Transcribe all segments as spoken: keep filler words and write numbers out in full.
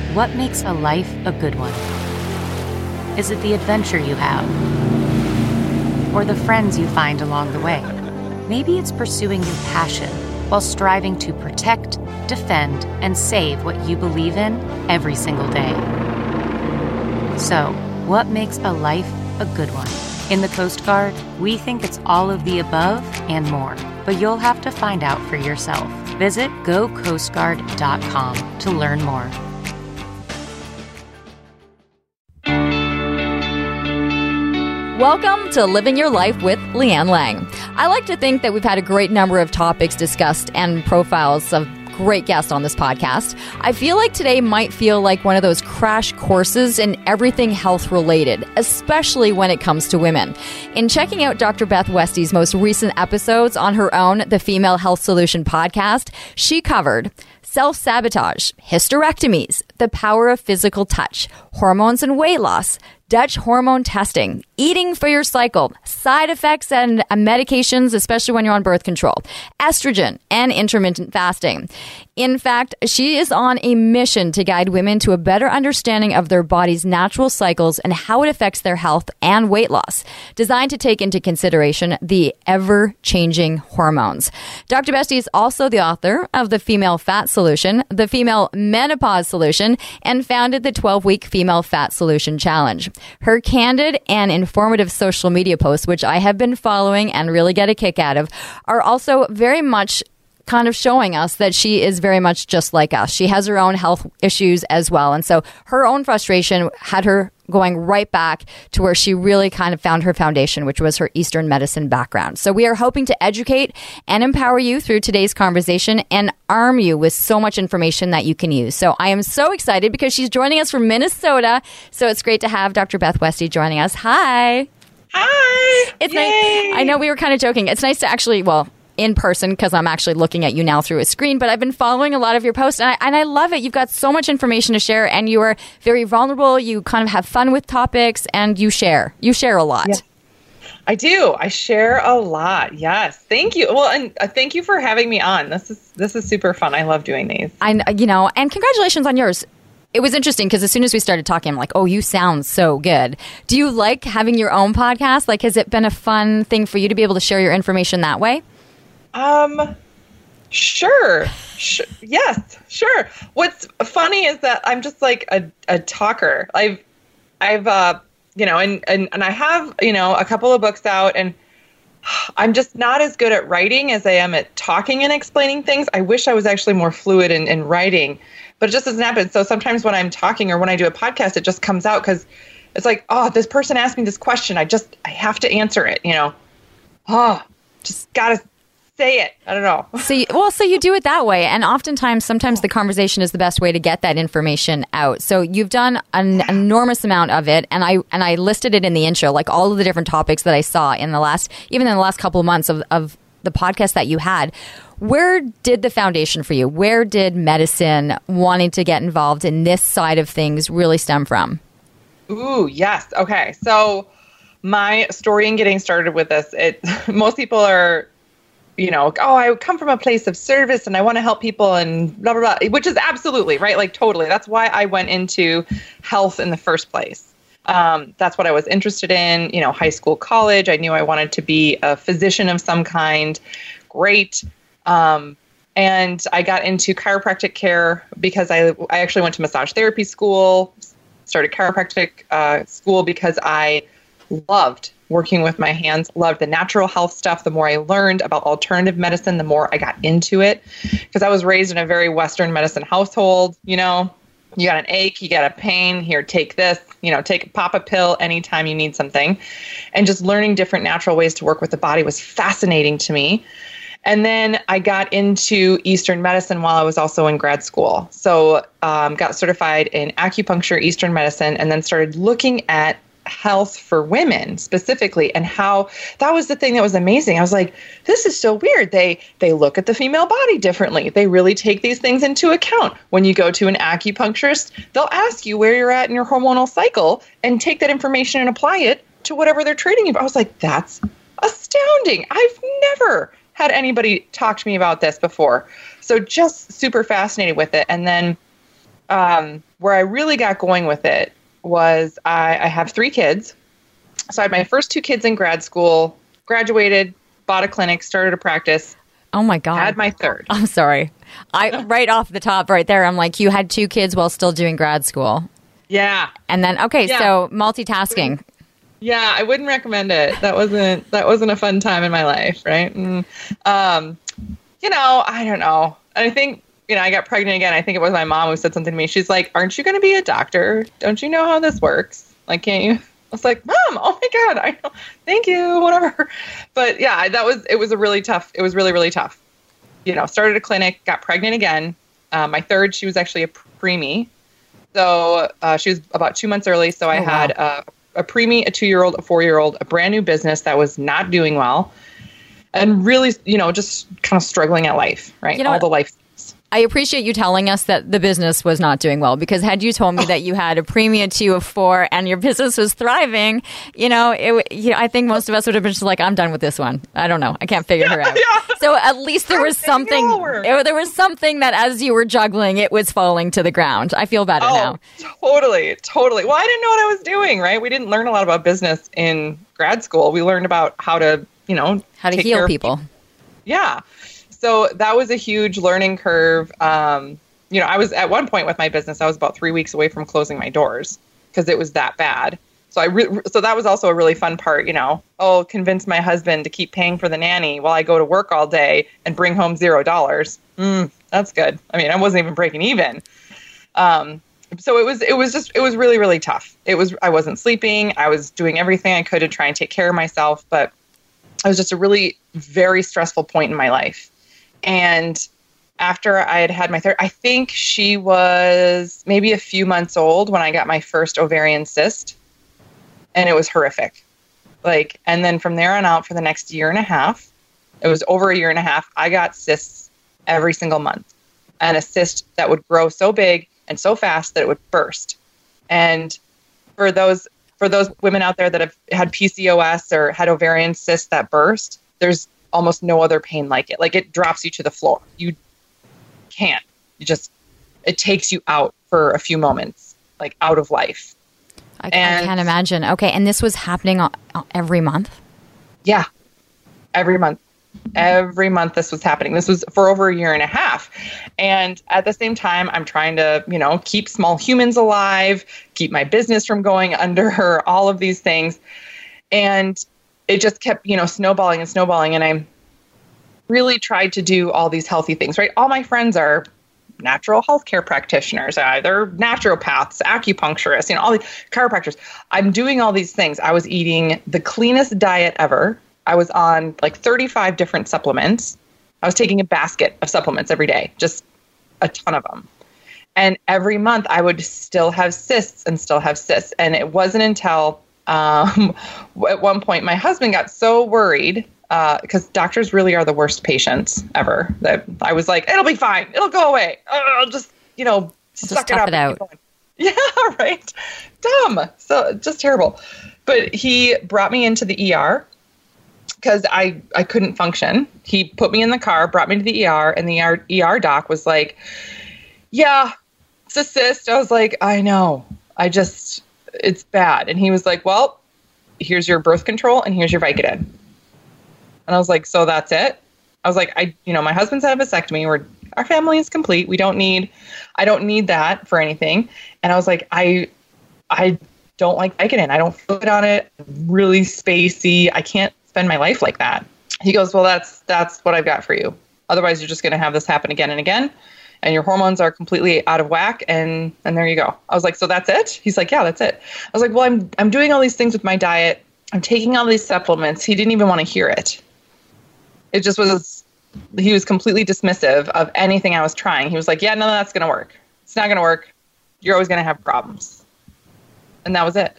What makes a life a good one? Is it the adventure you have? Or the friends you find along the way? Maybe it's pursuing your passion while striving to protect, defend, and save what you believe in every single day. So, what makes a life a good one? In the Coast Guard, we think it's all of the above and more, but you'll have to find out for yourself. Visit go coast guard dot com to learn more. Welcome to Living Your Life with Leanne Lang. I like to think that we've had a great number of topics discussed and profiles of great guests on this podcast. I feel like today might feel like one of those crash courses in everything health related, especially when it comes to women. In checking out Doctor Beth Westy's most recent episodes on her own, the Female Health Solution podcast, she covered self-sabotage, hysterectomies, the power of physical touch, hormones and weight loss, Dutch hormone testing, eating for your cycle, side effects and medications, especially when you're on birth control, estrogen, and intermittent fasting. In fact, she is on a mission to guide women to a better understanding of their body's natural cycles and how it affects their health and weight loss, designed to take into consideration the ever-changing hormones. Doctor Westy is also the author of the Female Fat Solution, the Female Menopause Solution, and founded the twelve-week Female Fat Solution Challenge. Her candid and informative social media posts, which I have been following and really get a kick out of, are also very much kind of showing us that she is very much just like us. She has her own health issues as well. And so her own frustration had her going right back to where she really kind of found her foundation, which was her Eastern medicine background. So we are hoping to educate and empower you through today's conversation and arm you with so much information that you can use. So I am so excited because she's joining us from Minnesota. So it's great to have Doctor Beth Westy joining us. Hi. Hi. It's Yay. nice. I know we were kind of joking. It's nice to actually, well, in person, because I'm actually looking at you now through a screen, but I've been following a lot of your posts, and I, and I love it. You've got so much information to share, and you are very vulnerable. You kind of have fun with topics, and you share. You share a lot. Yeah. I do. I share a lot. Yes. Thank you. Well, and uh, thank you for having me on. This is this is super fun. I love doing these. I, you know, and congratulations on yours. It was interesting because as soon as we started talking, I'm like, oh, you sound so good. Do you like having your own podcast? Like, has it been a fun thing for you to be able to share your information that way? Um, sure. Sh- yes, sure. What's funny is that I'm just like a, a talker. I've, I've, uh, you know, and, and, and I have, you know, a couple of books out, and I'm just not as good at writing as I am at talking and explaining things. I wish I was actually more fluid in, in writing, but it just doesn't happen. So sometimes when I'm talking or when I do a podcast, it just comes out because it's like, oh, this person asked me this question. I just, I have to answer it, you know, oh, just gotta say it. I don't know. So, you, well, so you do it that way. And oftentimes, sometimes the conversation is the best way to get that information out. So you've done an enormous amount of it. And I, and I listed it in the intro, like all of the different topics that I saw in the last, even in the last couple of months of, of the podcast that you had. Where did the foundation for you? Where did medicine, wanting to get involved in this side of things, really stem from? Ooh, yes. Okay. So my story in getting started with this, it, most people are, you know, oh, I come from a place of service and I want to help people and blah, blah, blah, which is absolutely right. Like totally. That's why I went into health in the first place. Um, that's what I was interested in, you know, high school, college. I knew I wanted to be a physician of some kind. Great. Um, and I got into chiropractic care because I, I actually went to massage therapy school, started chiropractic uh, school because I loved working with my hands, loved the natural health stuff. The more I learned about alternative medicine, the more I got into it, because I was raised in a very Western medicine household. You know, you got an ache, you got a pain, here, take this, you know, take pop a pill anytime you need something. And just learning different natural ways to work with the body was fascinating to me. And then I got into Eastern medicine while I was also in grad school. So um, got certified in acupuncture, Eastern medicine, and then started looking at health for women specifically, and how that was the thing that was amazing. I was like, this is so weird. They they look at the female body differently. They really take these things into account. When you go to an acupuncturist, they'll ask you where you're at in your hormonal cycle and take that information and apply it to whatever they're treating you. I was like, that's astounding. I've never had anybody talk to me about this before. So just super fascinated with it. And then um, where I really got going with it was I, I have three kids. So I had my first two kids in grad school, graduated, bought a clinic, started a practice. Oh my God. Had my third. I'm sorry. I right off the top right there, I'm like, you had two kids while still doing grad school. Yeah. And then, okay, yeah. so multitasking. Yeah, I wouldn't recommend it. That wasn't that wasn't a fun time in my life, right? And, um, you know, I don't know. And I think, you know, I got pregnant again. I think it was my mom who said something to me. She's like, aren't you going to be a doctor? Don't you know how this works? Like, can't you? I was like, Mom, oh my God, I know. Thank you, whatever. But yeah, that was, it was a really tough, it was really, really tough. You know, started a clinic, got pregnant again. Uh, my third, she was actually a preemie. So uh, she was about two months early. So I oh, had wow. a, a preemie, a two-year-old, a four-year-old, a brand new business that was not doing well. And really, you know, just kind of struggling at life, right? You know All what? the life. I appreciate you telling us that the business was not doing well, because had you told me that you had a preemie, a two, a four, and your business was thriving, you know, it, you know, I think most of us would have been just like, I'm done with this one. I don't know. I can't figure her out. Yeah. So at least there was something, it, there was something that as you were juggling, it was falling to the ground. I feel better oh, now. Totally. Totally. Well, I didn't know what I was doing, right? We didn't learn a lot about business in grad school. We learned about how to, you know, how to take heal care of people. people. Yeah. So that was a huge learning curve. Um, you know, I was at one point with my business, I was about three weeks away from closing my doors because it was that bad. So I, re- so that was also a really fun part, you know, oh, convince my husband to keep paying for the nanny while I go to work all day and bring home zero dollars. Mm, that's good. I mean, I wasn't even breaking even. Um, so it was, it was just, it was really, really tough. It was, I wasn't sleeping. I was doing everything I could to try and take care of myself, but it was just a really very stressful point in my life. And after I had had my third, I think she was maybe a few months old when I got my first ovarian cyst. And it was horrific. Like, and then from there on out for the next year and a half, it was over a year and a half, I got cysts every single month. And a cyst that would grow so big and so fast that it would burst. And for those for those women out there that have had P C O S or had ovarian cysts that burst, there's almost no other pain like it. Like, it drops you to the floor. You can't. You just, it takes you out for a few moments, like out of life. I, and, I can't imagine. Okay. And this was happening every month? Yeah. Every month. Every month this was happening. This was for over a year and a half. And at the same time, I'm trying to, you know, keep small humans alive, keep my business from going under her, all of these things. And it just kept, you know, snowballing and snowballing. And I really tried to do all these healthy things, right? All my friends are natural healthcare practitioners, uh, they're naturopaths, acupuncturists, you know, all the chiropractors. I'm doing all these things. I was eating the cleanest diet ever. I was on like thirty-five different supplements. I was taking a basket of supplements every day, just a ton of them. And every month I would still have cysts and still have cysts. And it wasn't until um, at one point my husband got so worried because uh, doctors really are the worst patients ever, that I was like, it'll be fine. It'll go away. I'll just, you know, just suck it tough up. It out. Yeah, right. Dumb. So just terrible. But he brought me into the E R because I, I couldn't function. He put me in the car, brought me to the E R, and the E R, E R doc was like, yeah, it's a cyst. I was like, I know. I just, it's bad. And he was like, well, here's your birth control and here's your Vicodin. And I was like, so that's it? I was like, I, you know, my husband's had a vasectomy. We're, our family is complete. We don't need, I don't need that for anything. And I was like, I, I don't like Vicodin. I don't feel good on it. I'm really spacey. I can't spend my life like that. He goes, well, that's, that's what I've got for you. Otherwise, you're just going to have this happen again and again. And your hormones are completely out of whack. And, and there you go. I was like, so that's it? He's like, yeah, that's it. I was like, well, I'm, I'm doing all these things with my diet. I'm taking all these supplements. He didn't even want to hear it. It just was, he was completely dismissive of anything I was trying. He was like, yeah, no, that's going to work. It's not going to work. You're always going to have problems. And that was it.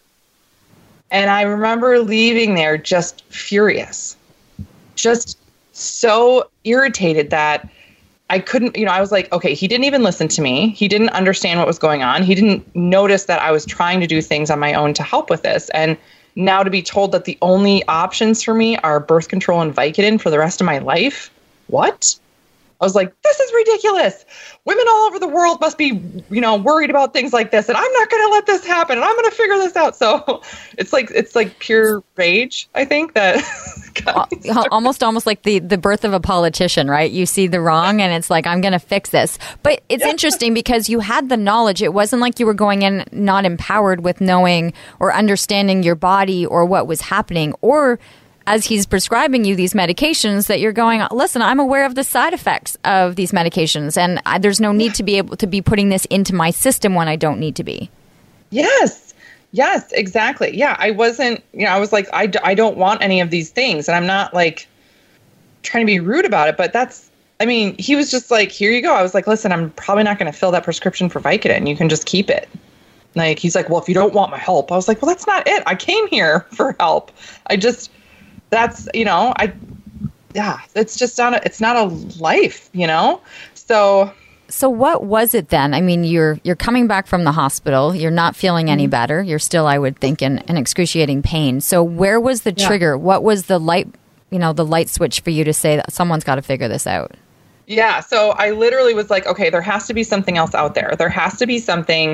And I remember leaving there just furious, just so irritated that I couldn't, you know, I was like, okay, he didn't even listen to me. He didn't understand what was going on. He didn't notice that I was trying to do things on my own to help with this. And now to be told that the only options for me are birth control and Vicodin for the rest of my life. What? I was like, this is ridiculous. Women all over the world must be, you know, worried about things like this. And I'm not going to let this happen. And I'm going to figure this out. So it's like, it's like pure rage, I think, that almost, almost like the, the birth of a politician, right? You see the wrong and it's like, I'm going to fix this. But it's yeah. interesting because you had the knowledge. It wasn't like you were going in not empowered with knowing or understanding your body or what was happening, or as he's prescribing you these medications that you're going, listen, I'm aware of the side effects of these medications, and I, there's no need to be able to be putting this into my system when I don't need to be. Yes. Yes, exactly. Yeah. I wasn't, you know, I was like, I, d- I don't want any of these things. And I'm not like trying to be rude about it, but that's, I mean, he was just like, here you go. I was like, listen, I'm probably not going to fill that prescription for Vicodin. You can just keep it. Like, he's like, well, if you don't want my help, I was like, well, that's not it. I came here for help. I just, that's, you know, I, yeah, it's just not a, it's not a life, you know? So. So what was it then? I mean, you're, you're coming back from the hospital. You're not feeling any better. You're still, I would think, in, in excruciating pain. So where was the trigger? Yeah. What was the light, you know, the light switch for you to say that someone's got to figure this out? Yeah. So I literally was like, okay, there has to be something else out there. There has to be something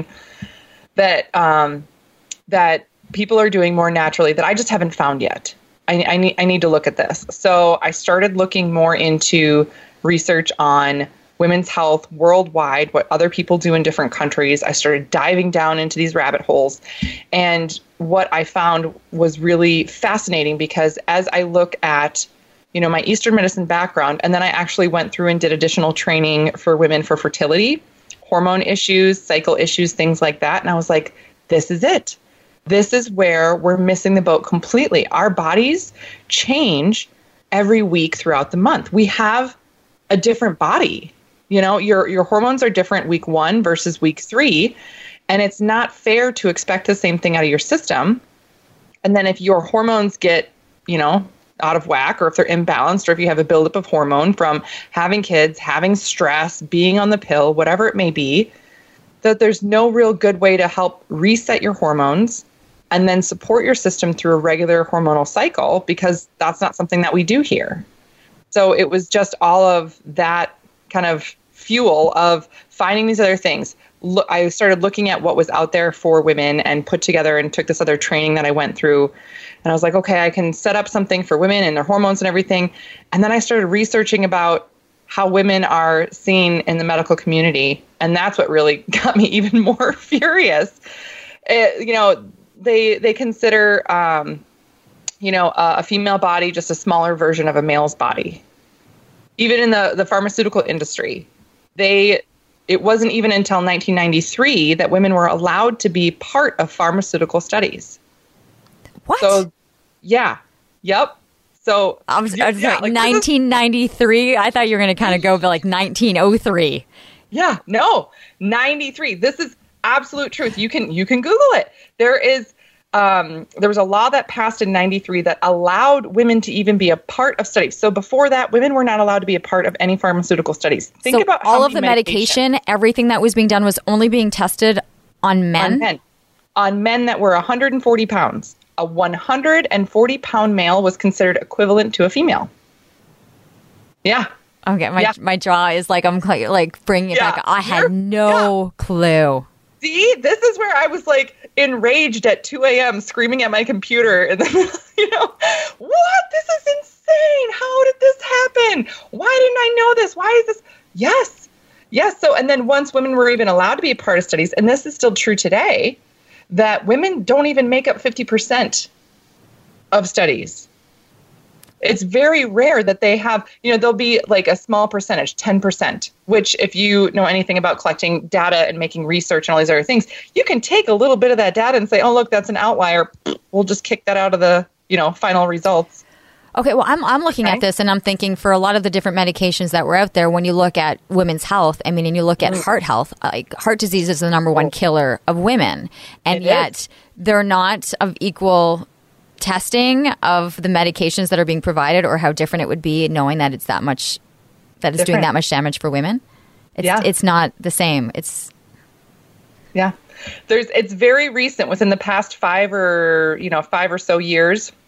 that, um, that people are doing more naturally that I just haven't found yet. I, I need I need to look at this. So I started looking more into research on women's health worldwide, what other people do in different countries. I started diving down into these rabbit holes. And what I found was really fascinating, because as I look at, you know, my Eastern medicine background, and then I actually went through and did additional training for women for fertility, hormone issues, cycle issues, things like that. And I was like, this is it. This is where we're missing the boat completely. Our bodies change every week throughout the month. We have a different body. You know, your your hormones are different week one versus week three. And it's not fair to expect the same thing out of your system. And then if your hormones get, you know, out of whack, or if they're imbalanced, or if you have a buildup of hormone from having kids, having stress, being on the pill, whatever it may be, that there's no real good way to help reset your hormones and then support your system through a regular hormonal cycle, because that's not something that we do here. So it was just all of that kind of fuel of finding these other things. Look, I started looking at what was out there for women and put together and took this other training that I went through. And I was like, okay, I can set up something for women and their hormones and everything. And then I started researching about how women are seen in the medical community. And that's what really got me even more furious. It, you know, they they consider, um, you know, a, a female body just a smaller version of a male's body. Even in the, the pharmaceutical industry, they it wasn't even until nineteen ninety-three that women were allowed to be part of pharmaceutical studies. What? So, yeah. Yep. So, I was, I was yeah, like, like nineteen ninety-three? I thought you were going to kind of go like nineteen oh three. Yeah, no, ninety-three. This is absolute truth. You can you can Google it. There is um, there was a law that passed in ninety-three that allowed women to even be a part of studies. So before that, women were not allowed to be a part of any pharmaceutical studies. Think so about all how of the medication, medication, everything that was being done was only being tested on men? On men, on men that were one hundred forty pounds. A one hundred forty pound male was considered equivalent to a female. Yeah. Okay, my yeah. my jaw is like, I'm like bringing it yeah. back. I had You're, no yeah. clue. See, this is where I was like enraged at two a.m. screaming at my computer. And then, you know, what? This is insane. How did this happen? Why didn't I know this? Why is this? Yes. Yes. So, and then once women were even allowed to be a part of studies, and this is still true today, that women don't even make up fifty percent of studies. It's very rare that they have, you know, there'll be like a small percentage, ten percent, which if you know anything about collecting data and making research and all these other things, you can take a little bit of that data and say, oh, look, that's an outlier. We'll just kick that out of the, you know, final results. Okay, well, I'm I'm looking okay. at this and I'm thinking for a lot of the different medications that were out there, when you look at women's health, I mean, and you look at mm. heart health, like heart disease is the number one killer of women. And it yet is. They're not of equal testing of the medications that are being provided, or how different it would be knowing that it's that much, that it's different. Doing that much damage for women. It's, yeah. it's not the same. It's yeah. There's, it's very recent, within the past five or, you know, five or so years,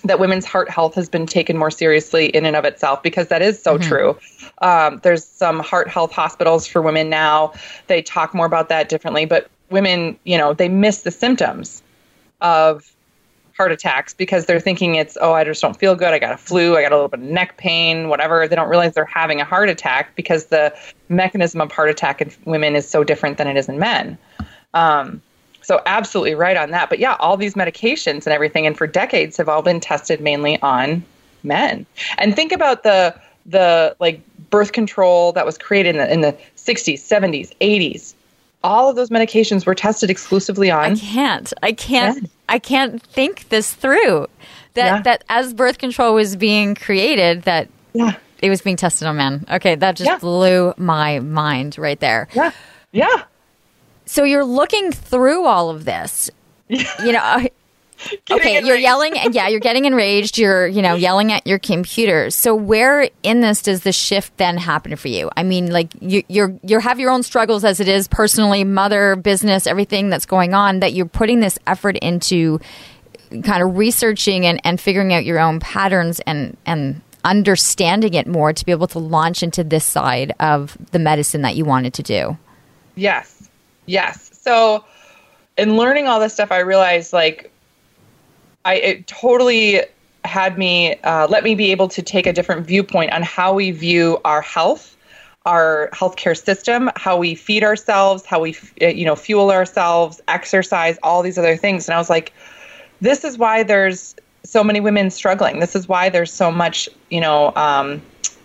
that women's heart health has been taken more seriously in and of itself, because that is so mm-hmm. true. Um, there's some heart health hospitals for women now. They talk more about that differently, but women, you know, they miss the symptoms of heart attacks because they're thinking it's, oh, I just don't feel good. I got a flu. I got a little bit of neck pain, whatever. They don't realize they're having a heart attack because the mechanism of heart attack in women is so different than it is in men. Um, So absolutely right on that. But yeah, all these medications and everything, and for decades have all been tested mainly on men. And think about the the like birth control that was created in the, in the sixties, seventies, eighties. All of those medications were tested exclusively on. I can't. I can't. Men. I can't think this through. That Yeah. that as birth control was being created, that Yeah. it was being tested on men. Okay, that just Yeah. blew my mind right there. Yeah. Yeah. So you're looking through all of this, you know. Okay, you're enraged. yelling, and yeah, you're getting enraged. You're, you know, yelling at your computer. So where in this does the shift then happen for you? I mean, like you, you're you have your own struggles as it is personally, mother, business, everything that's going on. That you're putting this effort into, kind of researching and, and figuring out your own patterns and and understanding it more to be able to launch into this side of the medicine that you wanted to do. Yes. Yes. So in learning all this stuff, I realized like I it totally had me, uh, let me be able to take a different viewpoint on how we view our health, our healthcare system, how we feed ourselves, how we, you know, fuel ourselves, exercise, all these other things. And I was like, this is why there's so many women struggling. This is why there's so much, you know, um,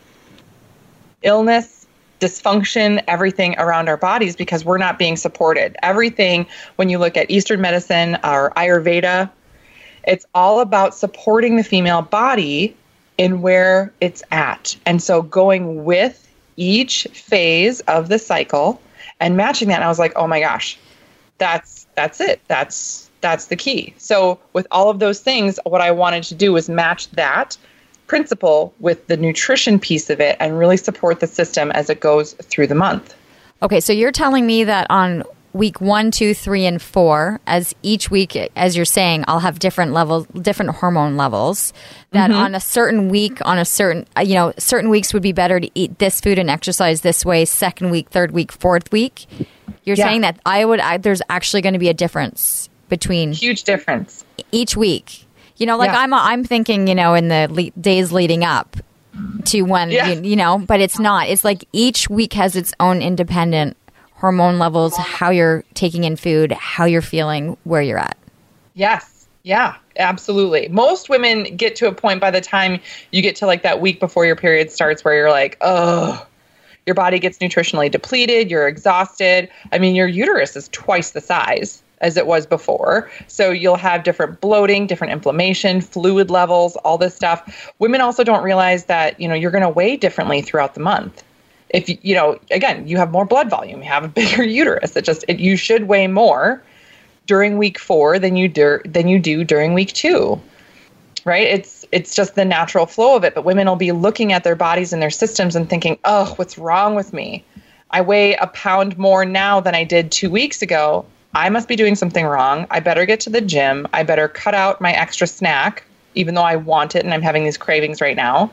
illness, dysfunction, everything around our bodies, because we're not being supported. Everything, when you look at Eastern medicine or Ayurveda, it's all about supporting the female body in where it's at. And so going with each phase of the cycle and matching that. And I was like, oh my gosh, that's, that's it. That's, that's the key. So with all of those things, what I wanted to do was match that principle with the nutrition piece of it and really support the system as it goes through the month. Okay, so you're telling me that on week one, two, three, and four, as each week, as you're saying, I'll have different levels, different hormone levels, that mm-hmm. on a certain week, on a certain, you know, certain weeks would be better to eat this food and exercise this way, second week, third week, fourth week. You're yeah. saying that I would, I, there's actually going to be a difference between... Huge difference. Each week. You know, like yeah. I'm I'm thinking, you know, in the le- days leading up to when, yeah. you, you know, but it's not. It's like each week has its own independent hormone levels, how you're taking in food, how you're feeling, where you're at. Yes. Yeah, absolutely. Most women get to a point by the time you get to like that week before your period starts where you're like, oh, your body gets nutritionally depleted. You're exhausted. I mean, your uterus is twice the size as it was before. So you'll have different bloating, different inflammation, fluid levels, all this stuff. Women also don't realize that, you know, you're going to weigh differently throughout the month. If you, you know, again, you have more blood volume, you have a bigger uterus. It just, it, you should weigh more during week four than you do, than you do during week two, right? It's, it's just the natural flow of it. But women will be looking at their bodies and their systems and thinking, oh, what's wrong with me? I weigh a pound more now than I did two weeks ago. I must be doing something wrong. I better get to the gym. I better cut out my extra snack, even though I want it and I'm having these cravings right now.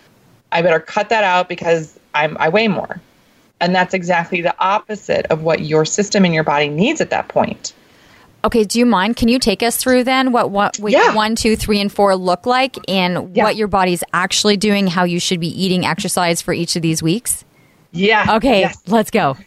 I better cut that out because I'm, I weigh more. And that's exactly the opposite of what your system and your body needs at that point. Okay, do you mind? Can you take us through then what what week yeah. one, two, three, and four look like, and yeah. what your body's actually doing, how you should be eating, exercise for each of these weeks? Yeah. Okay, yes. Let's go.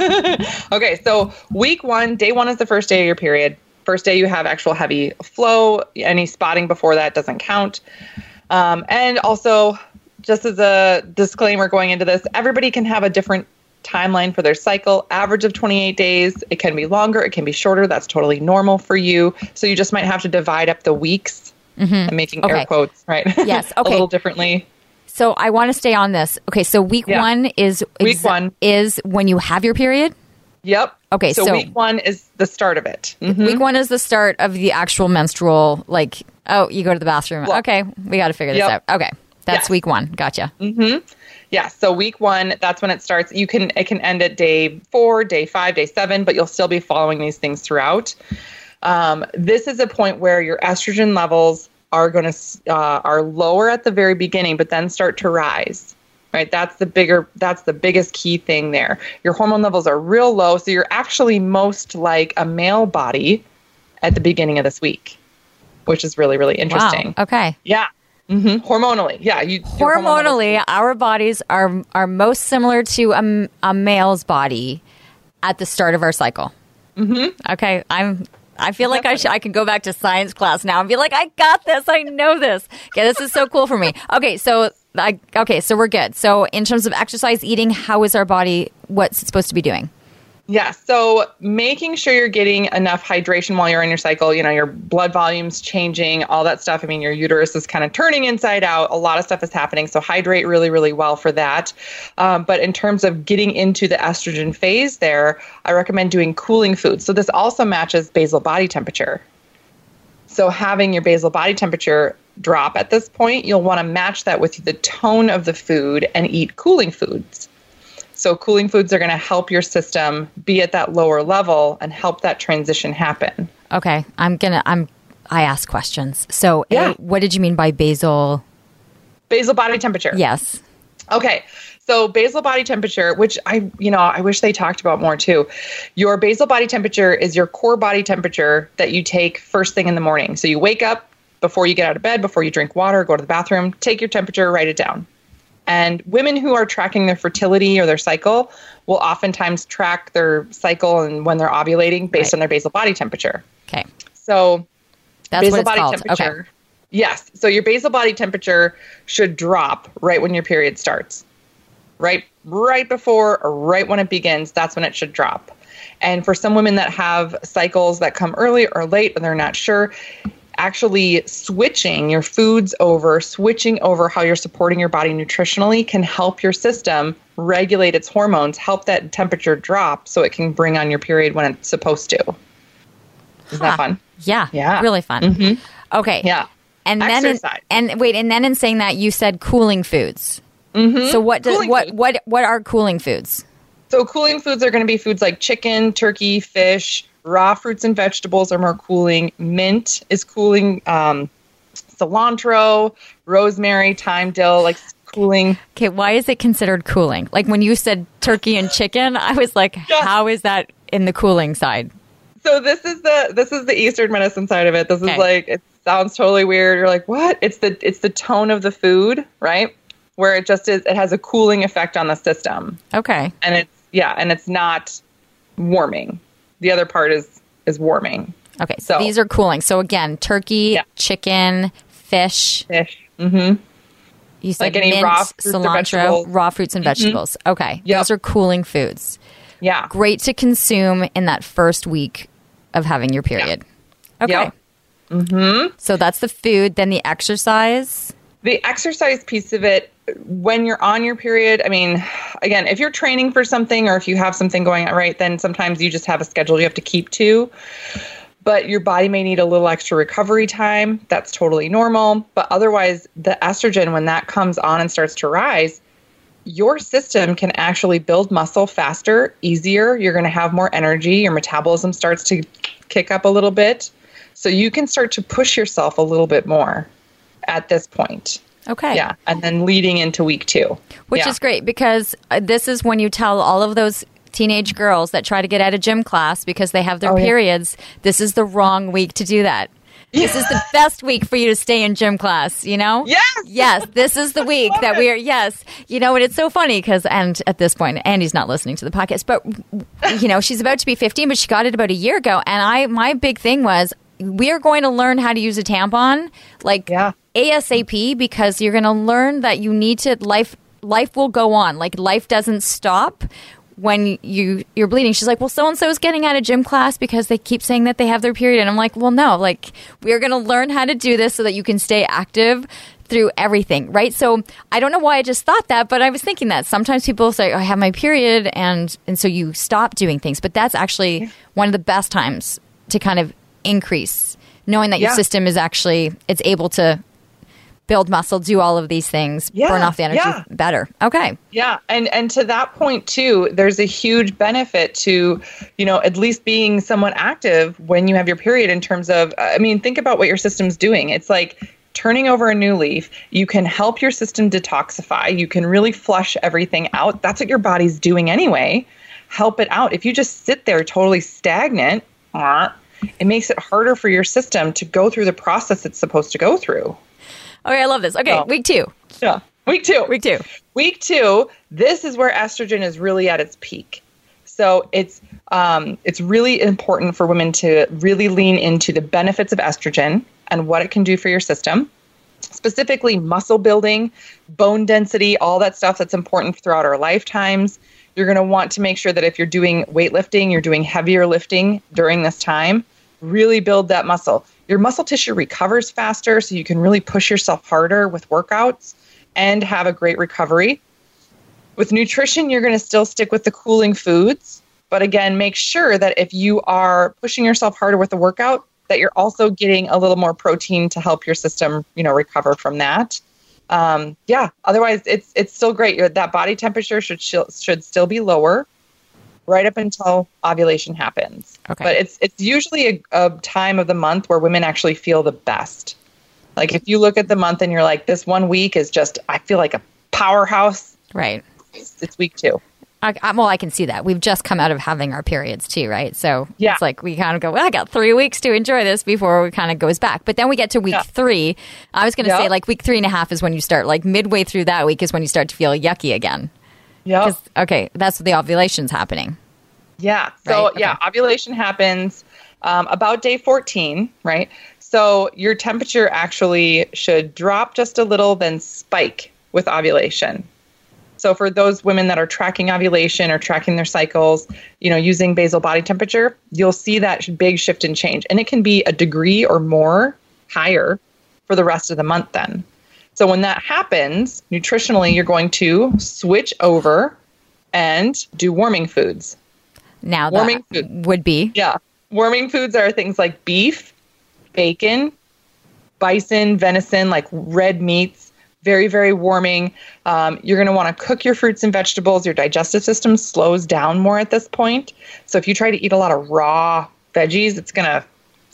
Okay, so week one, day one is the first day of your period. First day you have actual heavy flow. Any spotting before that doesn't count. Um, and also, just as a disclaimer going into this, everybody can have a different timeline for their cycle. Average of twenty-eight days. It can be longer. It can be shorter. That's totally normal for you. So you just might have to divide up the weeks. Mm-hmm. I'm making okay. air quotes, right? Yes. Okay. A little differently. So I want to stay on this. Okay, so week yeah. one is week exa- one is when you have your period? Yep. Okay, so, so week one is the start of it. Mm-hmm. Week one is the start of the actual menstrual, like, oh, you go to the bathroom. Well, okay, we got to figure this yep. out. Okay, that's yes. week one. Gotcha. Mm-hmm. Yeah, so week one, that's when it starts. You can It can end at day four, day five, day seven, but you'll still be following these things throughout. Um, this is a point where your estrogen levels are going to uh, are lower at the very beginning, but then start to rise. Right? That's the bigger, that's the biggest key thing there. Your hormone levels are real low. So you're actually most like a male body at the beginning of this week, which is really, really interesting. Wow. Okay. Yeah. Mm-hmm. Hormonally. Yeah. You, Hormonally, our bodies are, are most similar to a, a male's body at the start of our cycle. Mm-hmm. Okay. I'm, I feel like I should, I can go back to science class now and be like, I got this. I know this. Okay. This is so cool for me. Okay. So I, okay, so we're good. So in terms of exercise, eating, how is our body, what's it supposed to be doing? Yeah, so making sure you're getting enough hydration while you're in your cycle, you know, your blood volume's changing, all that stuff. I mean, your uterus is kind of turning inside out. A lot of stuff is happening. So hydrate really, really well for that. Um, but in terms of getting into the estrogen phase there, I recommend doing cooling foods. So this also matches basal body temperature. So having your basal body temperature drop at this point, you'll want to match that with the tone of the food and eat cooling foods. So cooling foods are going to help your system be at that lower level and help that transition happen. Okay, I'm going to, I'm, I ask questions. So yeah. A, what did you mean by basal? Basal body temperature. Yes. Okay. So basal body temperature, which I, you know, I wish they talked about more too. Your basal body temperature is your core body temperature that you take first thing in the morning. So you wake up, before you get out of bed, before you drink water, go to the bathroom, take your temperature, write it down. And women who are tracking their fertility or their cycle will oftentimes track their cycle and when they're ovulating based right. on their basal body temperature. Okay. So that's basal what it's body called. temperature. Okay. Yes. So your basal body temperature should drop right when your period starts. Right, right before or right when it begins, that's when it should drop. And for some women that have cycles that come early or late and they're not sure, actually switching your foods over, switching over how you're supporting your body nutritionally can help your system regulate its hormones, help that temperature drop so it can bring on your period when it's supposed to. Isn't huh. that fun? Yeah. Yeah. Really fun. Mm-hmm. Okay. Yeah. And Exercise. then, in, and wait, and then in saying that, you said cooling foods. Mm-hmm. So what, does, Cooling what, foods. what, what are cooling foods? So cooling foods are going to be foods like chicken, turkey, fish. Raw fruits and vegetables are more cooling. Mint is cooling. Um, cilantro, rosemary, thyme, dill, like cooling. Okay, why is it considered cooling? Like when you said turkey and chicken, I was like, yeah. how is that in the cooling side? So this is the this is the Eastern medicine side of it. This okay. is like, it sounds totally weird. You're like, what? It's the it's the tone of the food, right? Where it just is. It has a cooling effect on the system. Okay. And it's yeah, and it's not warming. The other part is is warming. Okay, so, so these are cooling. So again, turkey, yeah. chicken, fish. Fish. Mm-hmm. You said like any mint, raw fruits cilantro, raw fruits and vegetables. Mm-hmm. Okay, yep. Those are cooling foods. Yeah. Great to consume in that first week of having your period. Yeah. Okay. Yep. Mm-hmm. So that's the food. Then the exercise. The exercise piece of it, when you're on your period, I mean, again, if you're training for something or if you have something going on, right, then sometimes you just have a schedule you have to keep to. But your body may need a little extra recovery time. That's totally normal. But otherwise, the estrogen, when that comes on and starts to rise, your system can actually build muscle faster, easier. You're going to have more energy. Your metabolism starts to kick up a little bit. So you can start to push yourself a little bit more at this point. Okay. Yeah. And then leading into week two. Which yeah. is great because uh, this is when you tell all of those teenage girls that try to get out of gym class because they have their oh, periods, yeah. this is the wrong week to do that. Yeah. This is the best week for you to stay in gym class, you know? Yes. Yes. This is the week that we are, yes. You know, and it's so funny because, and at this point, Andy's not listening to the podcast, but, you know, she's about to be fifteen, but she got it about a year ago. And I, my big thing was, we are going to learn how to use a tampon, like yeah. ASAP, because you're going to learn that you need to, life, life will go on. Like life doesn't stop when you, you're bleeding. She's like, well, so-and-so is getting out of gym class because they keep saying that they have their period. And I'm like, well, no, like we're going to learn how to do this so that you can stay active through everything, right? So I don't know why I just thought that, but I was thinking that sometimes people say, oh, I have my period, and, and so you stop doing things. But that's actually yeah. one of the best times to kind of increase, knowing that your yeah. system system is actually, it's able to build muscle, do all of these things, yeah, burn off the energy yeah. better. Okay. Yeah. And and to that point too, there's a huge benefit to, you know, at least being somewhat active when you have your period in terms of, I mean, think about what your system's doing. It's like turning over a new leaf. You can help your system detoxify. You can really flush everything out. That's what your body's doing anyway. Help it out. If you just sit there totally stagnant, it makes it harder for your system to go through the process it's supposed to go through. Okay, I love this. Okay, so, week two. Yeah, week two. Week two. Week two, this is where estrogen is really at its peak. So it's um, it's really important for women to really lean into the benefits of estrogen and what it can do for your system, specifically muscle building, bone density, all that stuff that's important throughout our lifetimes. You're going to want to make sure that if you're doing weightlifting, you're doing heavier lifting during this time, really build that muscle. Your muscle tissue recovers faster, so you can really push yourself harder with workouts and have a great recovery. With nutrition, you're going to still stick with the cooling foods. But again, make sure that if you are pushing yourself harder with the workout, that you're also getting a little more protein to help your system, you know, recover from that. Um, yeah, otherwise it's it's still great. Your, that body temperature should should still be lower right up until ovulation happens. Okay. But it's it's usually a, a time of the month where women actually feel the best. Like if you look at the month and you're like, this one week is just, I feel like a powerhouse. Right. It's, it's week two. I, I, well, I can see that. We've just come out of having our periods too, right? So yeah. It's like we kind of go, well, I got three weeks to enjoy this before it kind of goes back. But then we get to week yeah. three. I was going to yeah. say like week three and a half is when you start, like midway through that week is when you start to feel yucky again. Yeah. Okay, that's the ovulation's happening. Yeah. So right? yeah, okay. ovulation happens um, about day fourteen, right? So your temperature actually should drop just a little, then spike with ovulation. So for those women that are tracking ovulation or tracking their cycles, you know, using basal body temperature, you'll see that big shift and change. And it can be a degree or more higher for the rest of the month then. So when that happens, nutritionally, you're going to switch over and do warming foods. Now warming that food. would be? Yeah. Warming foods are things like beef, bacon, bison, venison, like red meats. Very, very warming. Um, you're going to want to cook your fruits and vegetables. Your digestive system slows down more at this point. So if you try to eat a lot of raw veggies, it's going to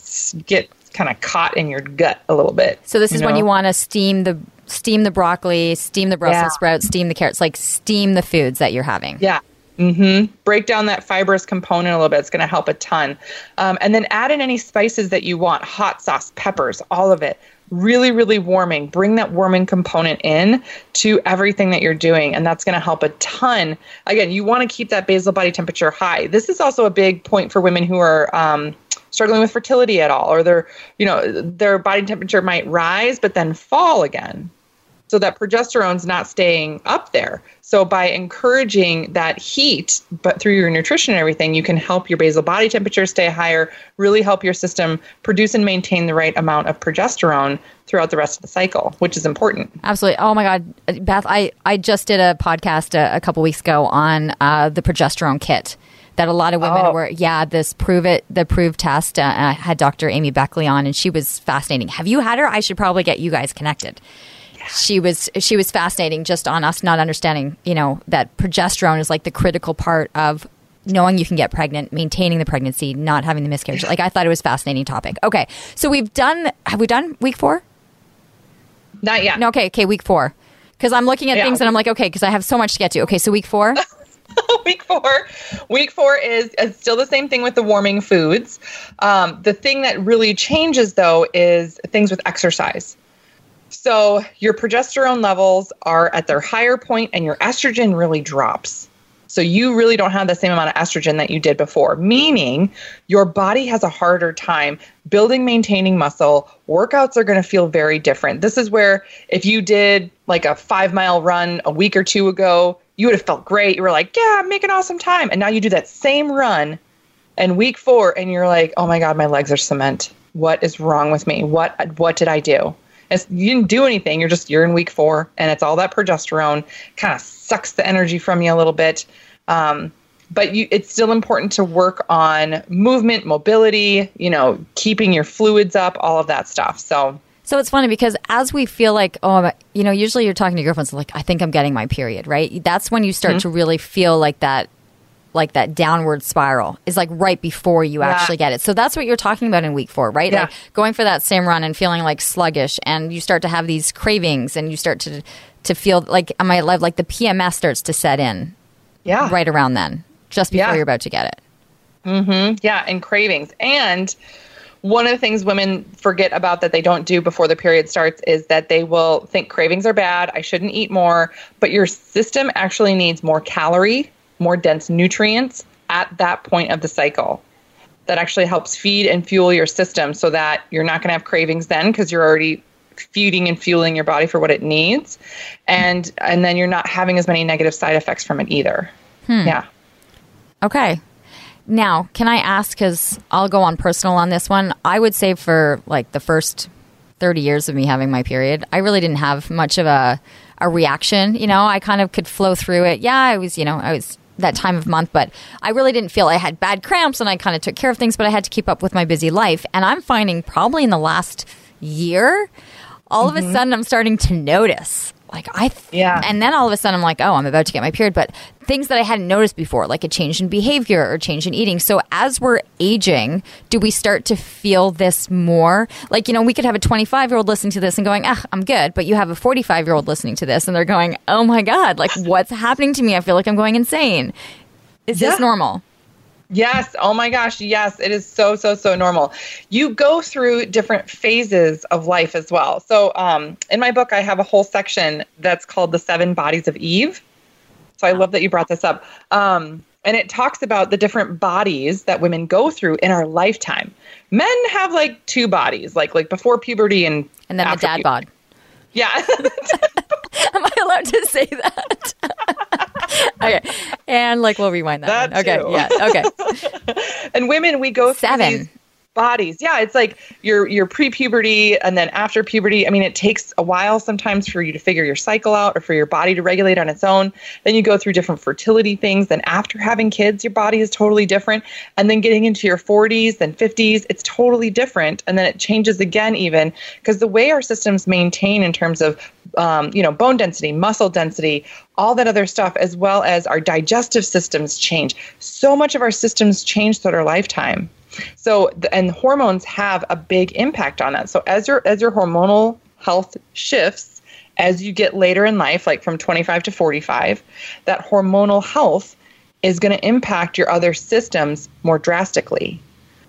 get kind of caught in your gut a little bit. So this is you when know? you want to steam the steam the broccoli, steam the Brussels yeah. sprouts, steam the carrots, like steam the foods that you're having. Yeah. Mm-hmm. Break down that fibrous component a little bit. It's going to help a ton. Um, and then add in any spices that you want, hot sauce, peppers, all of it. Really, really warming. Bring that warming component in to everything that you're doing. And that's going to help a ton. Again, you want to keep that basal body temperature high. This is also a big point for women who are um, struggling with fertility at all, or their, you know, their body temperature might rise, but then fall again. So that progesterone's not staying up there. So by encouraging that heat, but through your nutrition and everything, you can help your basal body temperature stay higher, really help your system produce and maintain the right amount of progesterone throughout the rest of the cycle, which is important. Absolutely. Oh my God, Beth, I, I just did a podcast a, a couple weeks ago on uh, the progesterone kit that a lot of women oh. were, yeah, this Prove It, the Prove test. Uh, I had Doctor Amy Beckley on, and she was fascinating. Have you had her? I should probably get you guys connected. She was she was fascinating just on us not understanding, you know, that progesterone is like the critical part of knowing you can get pregnant, maintaining the pregnancy, not having the miscarriage. Like, I thought it was a fascinating topic. Okay, so we've done, have we done week four? Not yet. No, okay, okay, week four. Because I'm looking at yeah. things and I'm like, okay, because I have so much to get to. Okay, so week four? Week four. Week four is, is still the same thing with the warming foods. Um, the thing that really changes, though, is things with exercise. So your progesterone levels are at their higher point and your estrogen really drops. So you really don't have the same amount of estrogen that you did before, meaning your body has a harder time building, maintaining muscle. Workouts are going to feel very different. This is where if you did like a five mile run a week or two ago, you would have felt great. You were like, yeah, I'm making awesome time. And now you do that same run in week four and you're like, oh my God, my legs are cement. What is wrong with me? What, what did I do? It's, you didn't do anything. You're just, you're in week four and it's all that progesterone kind of sucks the energy from you a little bit. Um, but you, it's still important to work on movement, mobility, you know, keeping your fluids up, all of that stuff. So, so it's funny because as we feel like, oh, you know, usually you're talking to your girlfriends like, I think I'm getting my period, right? That's when you start mm-hmm. to really feel like that, like that downward spiral is like right before you yeah. actually get it. So that's what you're talking about in week four, right? Yeah. Like going for that same run and feeling like sluggish, and you start to have these cravings, and you start to to feel like, am I alive? Like the P M S starts to set in. Yeah. Right around then, just before yeah. you're about to get it. Mm-hmm. Yeah, and cravings. And one of the things women forget about that they don't do before the period starts is that they will think cravings are bad, I shouldn't eat more, but your system actually needs more calorie, more dense nutrients at that point of the cycle. That actually helps feed and fuel your system so that you're not going to have cravings then, because you're already feeding and fueling your body for what it needs. And and then you're not having as many negative side effects from it either. Hmm. Yeah. Okay. Now, can I ask, because I'll go on personal on this one. I would say for like the first thirty years of me having my period, I really didn't have much of a, a reaction. You know, I kind of could flow through it. Yeah, I was, you know, I was that time of month, but I really didn't feel I had bad cramps, and I kind of took care of things, but I had to keep up with my busy life. And I'm finding probably in the last year, all mm-hmm. of a sudden I'm starting to notice. Like I, th- yeah. And then all of a sudden I'm like, oh, I'm about to get my period. But things that I hadn't noticed before, like a change in behavior or change in eating. So as we're aging, do we start to feel this more? Like, you know, we could have a twenty-five year old listening to this and going, ah, I'm good. But you have a forty-five year old listening to this and they're going, oh my God, like what's happening to me? I feel like I'm going insane. Is yeah. this normal? Yes. Oh my gosh. Yes. It is so, so, so normal. You go through different phases of life as well. So um, in my book, I have a whole section that's called The Seven Bodies of Eve. So I love that you brought this up. Um, and it talks about the different bodies that women go through in our lifetime. Men have like two bodies, like like before puberty and And then the dad puberty. bod. Yeah. Am I allowed to say that? Okay. And like, we'll rewind that. That okay. too. Yeah. Okay. And women, we go through Seven. these bodies. Yeah. It's like your, your pre-puberty and then after puberty. I mean, it takes a while sometimes for you to figure your cycle out or for your body to regulate on its own. Then you go through different fertility things. Then after having kids, your body is totally different. And then getting into your forties, then fifties, it's totally different. And then it changes again, even because the way our systems maintain in terms of, um, you know, bone density, muscle density, all that other stuff, as well as our digestive systems change. So much of our systems change throughout our lifetime. So, and hormones have a big impact on that. So as your, as your hormonal health shifts, as you get later in life, like from twenty-five to forty-five, that hormonal health is going to impact your other systems more drastically.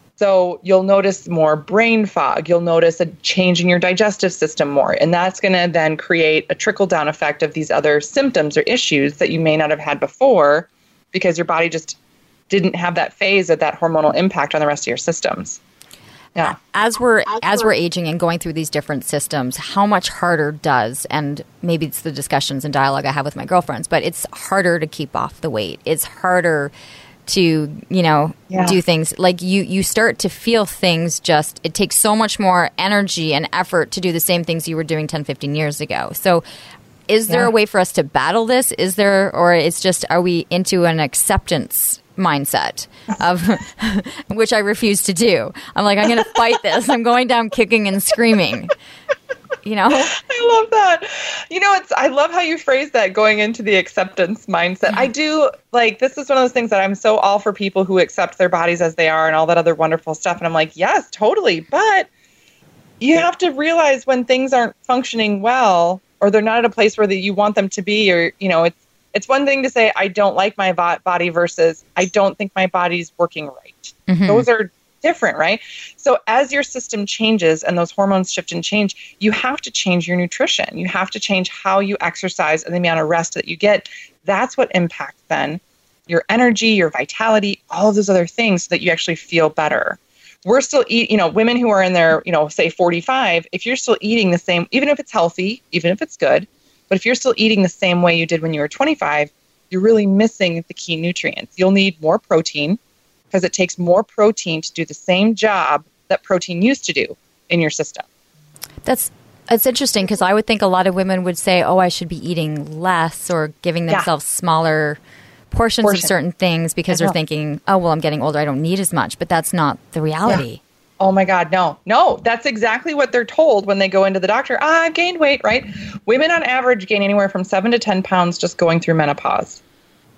So you'll notice more brain fog. You'll notice a change in your digestive system more. And that's going to then create a trickle-down effect of these other symptoms or issues that you may not have had before because your body just didn't have that phase of that hormonal impact on the rest of your systems. Yeah. As we're as we're aging and going through these different systems, how much harder does, and maybe it's the discussions and dialogue I have with my girlfriends, but it's harder to keep off the weight. It's harder to, you know, yeah. do things like you, you start to feel things just, it takes so much more energy and effort to do the same things you were doing ten, fifteen years ago. So is there yeah. a way for us to battle this? Is there, or it's just, are we into an acceptance mindset of which I refuse to do? I'm like, I'm going to fight this. I'm going down kicking and screaming. You know, I love that. You know, it's, I love how you phrase that, going into the acceptance mindset. I do, like, this is one of those things that I'm so all for people who accept their bodies as they are and all that other wonderful stuff. And I'm like, yes, totally. But you have to realize when things aren't functioning well, or they're not at a place where that you want them to be, or, you know, it's, it's one thing to say, I don't like my body versus I don't think my body's working right. Mm-hmm. Those are different, right? So as your system changes and those hormones shift and change, you have to change your nutrition. You have to change how you exercise and the amount of rest that you get. That's what impacts then your energy, your vitality, all of those other things so that you actually feel better. We're still eat, you know, women who are in their, you know, say forty-five, if you're still eating the same, even if it's healthy, even if it's good, but if you're still eating the same way you did when you were twenty-five, you're really missing the key nutrients. You'll need more protein because it takes more protein to do the same job that protein used to do in your system. That's it's interesting because I would think a lot of women would say, oh, I should be eating less or giving themselves yeah. smaller portions Portion. of certain things because they're thinking, oh, well, I'm getting older. I don't need as much. But that's not the reality. Yeah. Oh my God, no. No, that's exactly what they're told when they go into the doctor. Ah, I've gained weight, right? Women on average gain anywhere from seven to ten pounds just going through menopause.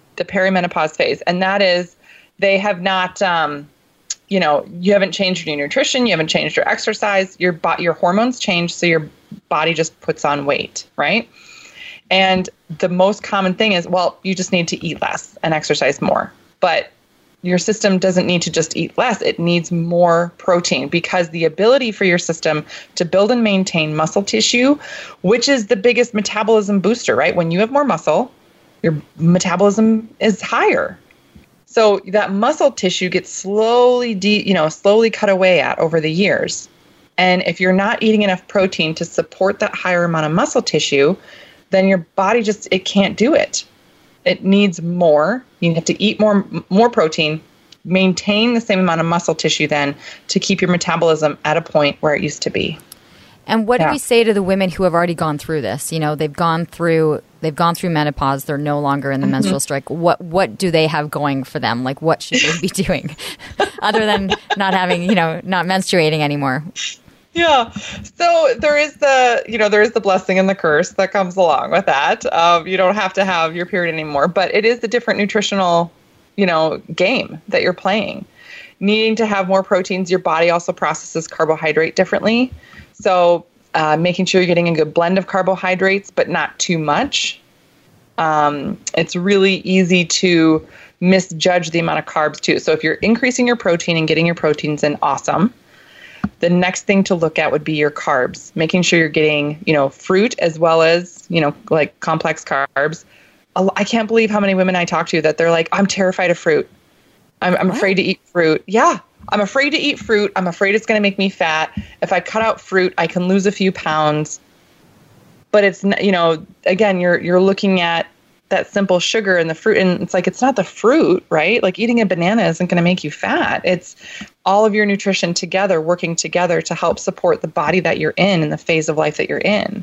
the perimenopause phase. And that is they have not, um, you know, you haven't changed your nutrition, you haven't changed your exercise, your bo- your hormones change, so your body just puts on weight, right? And the most common thing is, well, you just need to eat less and exercise more. But your system doesn't need to just eat less, it needs more protein, because the ability for your system to build and maintain muscle tissue, which is the biggest metabolism booster, right? When you have more muscle, your metabolism is higher. So that muscle tissue gets slowly, de- you know, slowly cut away at over the years. And if you're not eating enough protein to support that higher amount of muscle tissue, then your body just, it can't do it. It needs more. You have to eat more, more protein, maintain the same amount of muscle tissue then to keep your metabolism at a point where it used to be. And what Yeah. do we say to the women who have already gone through this? You know, they've gone through they've gone through menopause. They're no longer in the mm-hmm. menstrual strike. What what do they have going for them? Like, what should they be doing other than not having, you know, not menstruating anymore? Yeah. So there is the, you know, there is the blessing and the curse that comes along with that. Um, you don't have to have your period anymore, but it is the different nutritional, you know, game that you're playing. Needing to have more proteins, your body also processes carbohydrate differently. So uh, making sure you're getting a good blend of carbohydrates, but not too much. Um, it's really easy to misjudge the amount of carbs too. So if you're increasing your protein and getting your proteins in, awesome. The next thing to look at would be your carbs, making sure you're getting, you know, fruit as well as, you know, like complex carbs. I can't believe how many women I talk to that they're like, I'm terrified of fruit. I'm, I'm afraid to eat fruit. Yeah, I'm afraid to eat fruit. I'm afraid it's going to make me fat. If I cut out fruit, I can lose a few pounds. But it's, you know, again, you're you're looking at that simple sugar and the fruit, and it's like, it's not the fruit, right? Like eating a banana isn't going to make you fat. It's all of your nutrition together, working together to help support the body that you're in and the phase of life that you're in.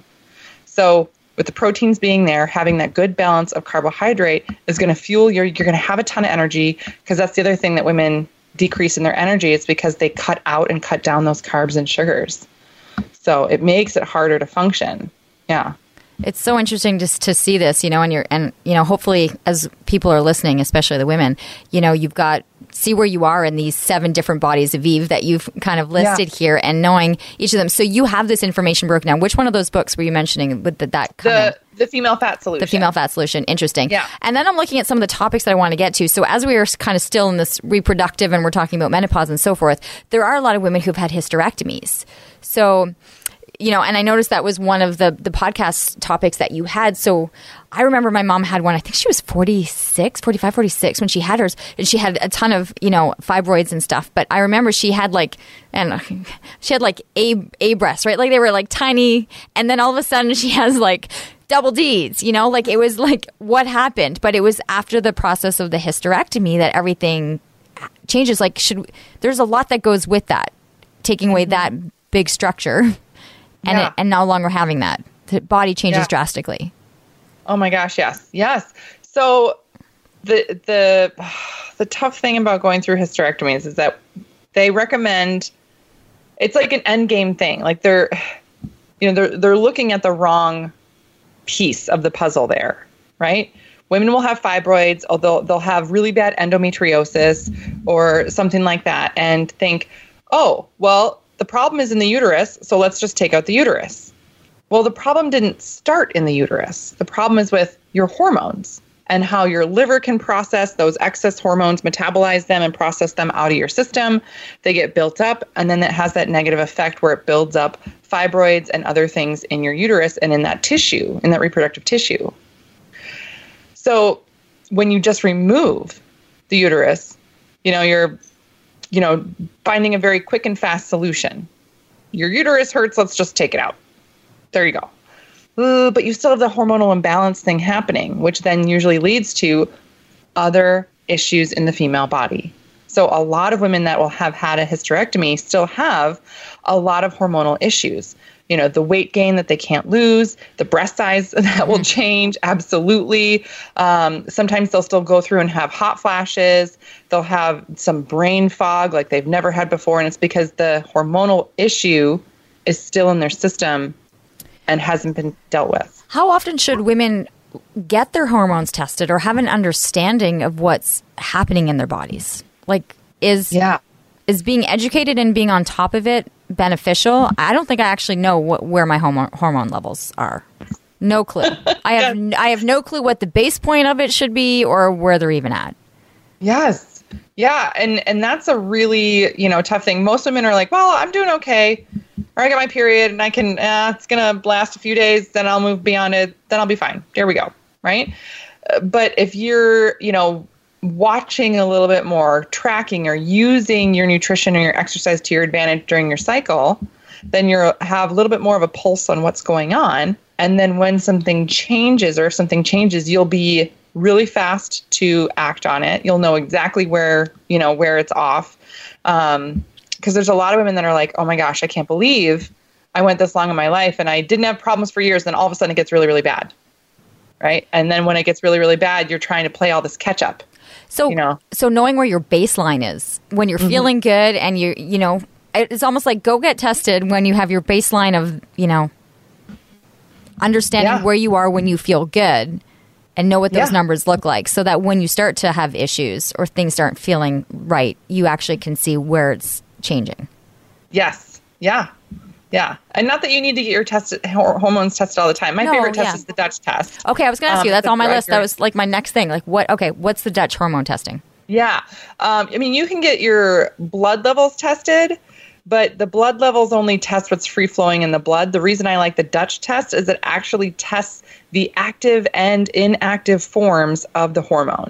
So with the proteins being there, having that good balance of carbohydrate is going to fuel your, you're going to have a ton of energy, because that's the other thing that women decrease in their energy. It's because they cut out and cut down those carbs and sugars. So it makes it harder to function. Yeah. It's so interesting just to see this, you know, and you're, and, you know, hopefully as people are listening, especially the women, you know, you've got, see where you are in these seven different bodies of Eve that you've kind of listed yeah. here, and knowing each of them. So you have this information broken down. Which one of those books were you mentioning with the, that come the, in? The Female Fat Solution. The Female Fat Solution. Interesting. Yeah. And then I'm looking at some of the topics that I want to get to. So as we are kind of still in this reproductive and we're talking about menopause and so forth, there are a lot of women who've had hysterectomies. So, you know, and I noticed that was one of the, the podcast topics that you had. So I remember my mom had one, I think she was forty-six, forty-five, forty-six when she had hers. And she had a ton of, you know, fibroids and stuff. But I remember she had like, and she had like A, A breasts, right? Like they were like tiny. And then all of a sudden she has like double D's, you know, like it was like what happened. But it was after the process of the hysterectomy that everything changes. Like should, there's a lot that goes with that, taking away that big structure. And, yeah. it, and no longer having that. The body changes yeah. drastically. Oh my gosh, yes. Yes. So the the the tough thing about going through hysterectomies is that they recommend, it's like an end game thing. Like they're you know, they're they're looking at the wrong piece of the puzzle there, right? Women will have fibroids, or they'll they'll have really bad endometriosis or something like that, and think, "Oh, well, the problem is in the uterus, so let's just take out the uterus." Well, the problem didn't start in the uterus. The problem is with your hormones and how your liver can process those excess hormones, metabolize them, and process them out of your system. They get built up, and then it has that negative effect where it builds up fibroids and other things in your uterus and in that tissue, in that reproductive tissue. So when you just remove the uterus, you know, you're you know, finding a very quick and fast solution. Your uterus hurts, let's just take it out. There you go. Ooh, but you still have the hormonal imbalance thing happening, which then usually leads to other issues in the female body. So a lot of women that will have had a hysterectomy still have a lot of hormonal issues. You know, the weight gain that they can't lose, the breast size that will change, absolutely. Um, sometimes they'll still go through and have hot flashes. They'll have some brain fog like they've never had before, and it's because the hormonal issue is still in their system and hasn't been dealt with. How often should women get their hormones tested or have an understanding of what's happening in their bodies? Like, is yeah. is being educated and being on top of it beneficial? I don't think I actually know what, where my hormone hormone levels are. No clue. I have Yes. I have no clue what the base point of it should be or where they're even at. Yes. Yeah. And, and that's a really, you know, tough thing. Most women are like, well, I'm doing okay. Or I get my period and I can, uh, it's going to last a few days. Then I'll move beyond it. Then I'll be fine. There we go. Right. Uh, But if you're, you know, watching a little bit more, tracking or using your nutrition or your exercise to your advantage during your cycle, then you'll have a little bit more of a pulse on what's going on. And then when something changes or if something changes, you'll be really fast to act on it. You'll know exactly where, you know, where it's off. Um, because there's a lot of women that are like, oh my gosh, I can't believe I went this long in my life and I didn't have problems for years. Then all of a sudden it gets really, really bad. Right. And then when it gets really, really bad, you're trying to play all this catch up. So, You know? so knowing where your baseline is when you're feeling good and you, you know, it's almost like go get tested when you have your baseline of, you know, understanding Yeah. where you are when you feel good and know what those Yeah. numbers look like so that when you start to have issues or things aren't feeling right, you actually can see where it's changing. Yes. Yeah. Yeah. And not that you need to get your tested, hor- hormones tested all the time. My No, favorite test yeah. is the Dutch test. Okay, I was going to ask Um, you. That's it's a on my list. That record. was like my next thing. Like what? Okay, what's the Dutch hormone testing? Yeah. Um, I mean, you can get your blood levels tested, but the blood levels only test what's free flowing in the blood. The reason I like the Dutch test is it actually tests the active and inactive forms of the hormone.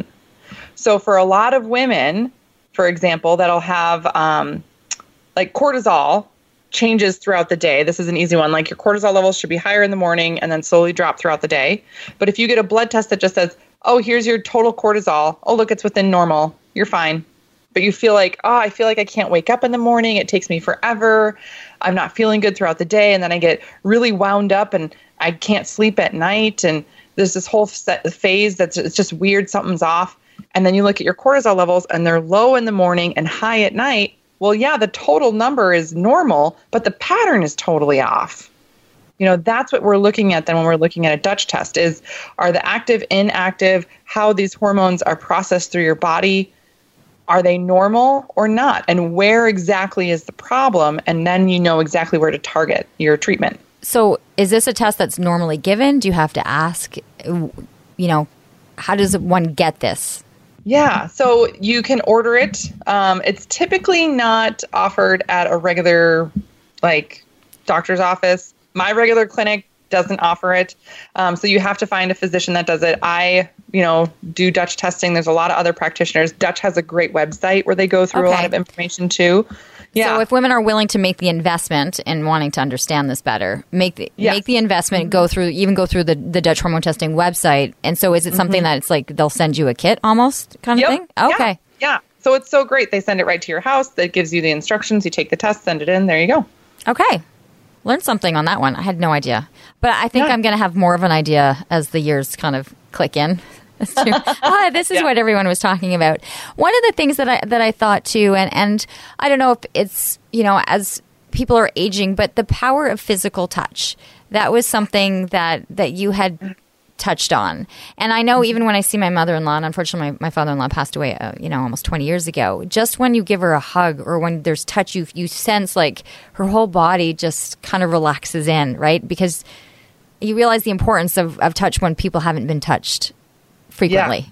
So for a lot of women, for example, that'll have um, like cortisol changes throughout the day. This is an easy one. Like your cortisol levels should be higher in the morning and then slowly drop throughout the day. But if you get a blood test that just says, oh, here's your total cortisol. Oh, look, it's within normal. You're fine. But you feel like, oh, I feel like I can't wake up in the morning. It takes me forever. I'm not feeling good throughout the day. And then I get really wound up and I can't sleep at night. And there's this whole set phase that's it's just weird. Something's off. And then you look at your cortisol levels and they're low in the morning and high at night. Well, yeah, the total number is normal, but the pattern is totally off. You know, that's what we're looking at then when we're looking at a Dutch test is, are the active, inactive, how these hormones are processed through your body, are they normal or not? And where exactly is the problem? And then you know exactly where to target your treatment. So is this a test that's normally given? Do you have to ask, you know, how does one get this? Yeah, so you can order it. Um, it's typically not offered at a regular, like, doctor's office. My regular clinic doesn't offer it. Um, so you have to find a physician that does it. I, you know, do Dutch testing. There's a lot of other practitioners. Dutch has a great website where they go through a Okay. lot of information too. Yeah. So if women are willing to make the investment and wanting to understand this better, make the Yes. make the investment, go through even go through the, the Dutch hormone testing website. And so is it something that it's like they'll send you a kit almost kind of Yep. thing? Yeah. Okay. Yeah. So it's so great. They send it right to your house. That gives you the instructions. You take the test, send it in. There you go. Okay. Learned something on that one. I had no idea. But I think Yeah. I'm going to have more of an idea as the years kind of click in. As to, ah, this is Yeah. what everyone was talking about. One of the things that I that I thought too, and, and I don't know if it's, you know, as people are aging, but the power of physical touch. That was something that, that you had touched on. And I know even when I see my mother-in-law, and unfortunately my, my father-in-law passed away, uh, you know, almost twenty years ago, just when you give her a hug or when there's touch, you you sense like her whole body just kind of relaxes in, right? Because you realize the importance of, of touch when people haven't been touched frequently.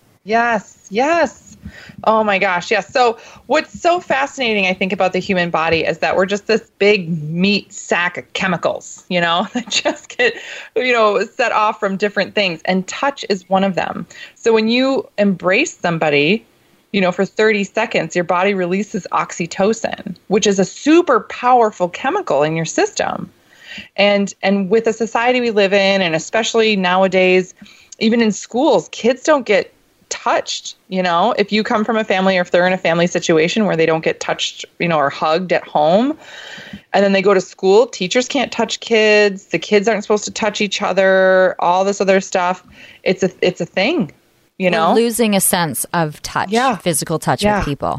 Yes, yes. Oh my gosh, yes. So what's so fascinating, I think, about the human body is that we're just this big meat sack of chemicals, you know, that just get, you know, set off from different things. And touch is one of them. So when you embrace somebody, you know, for thirty seconds, your body releases oxytocin, which is a super powerful chemical in your system. And and with the society we live in, and especially nowadays, even in schools, kids don't get touched. You know, if you come from a family or if they're in a family situation where they don't get touched, you know, or hugged at home, and then they go to school, teachers can't touch kids. The kids aren't supposed to touch each other, all this other stuff. It's a, it's a thing, you know, We're losing a sense of touch, Yeah. physical touch Yeah. with people.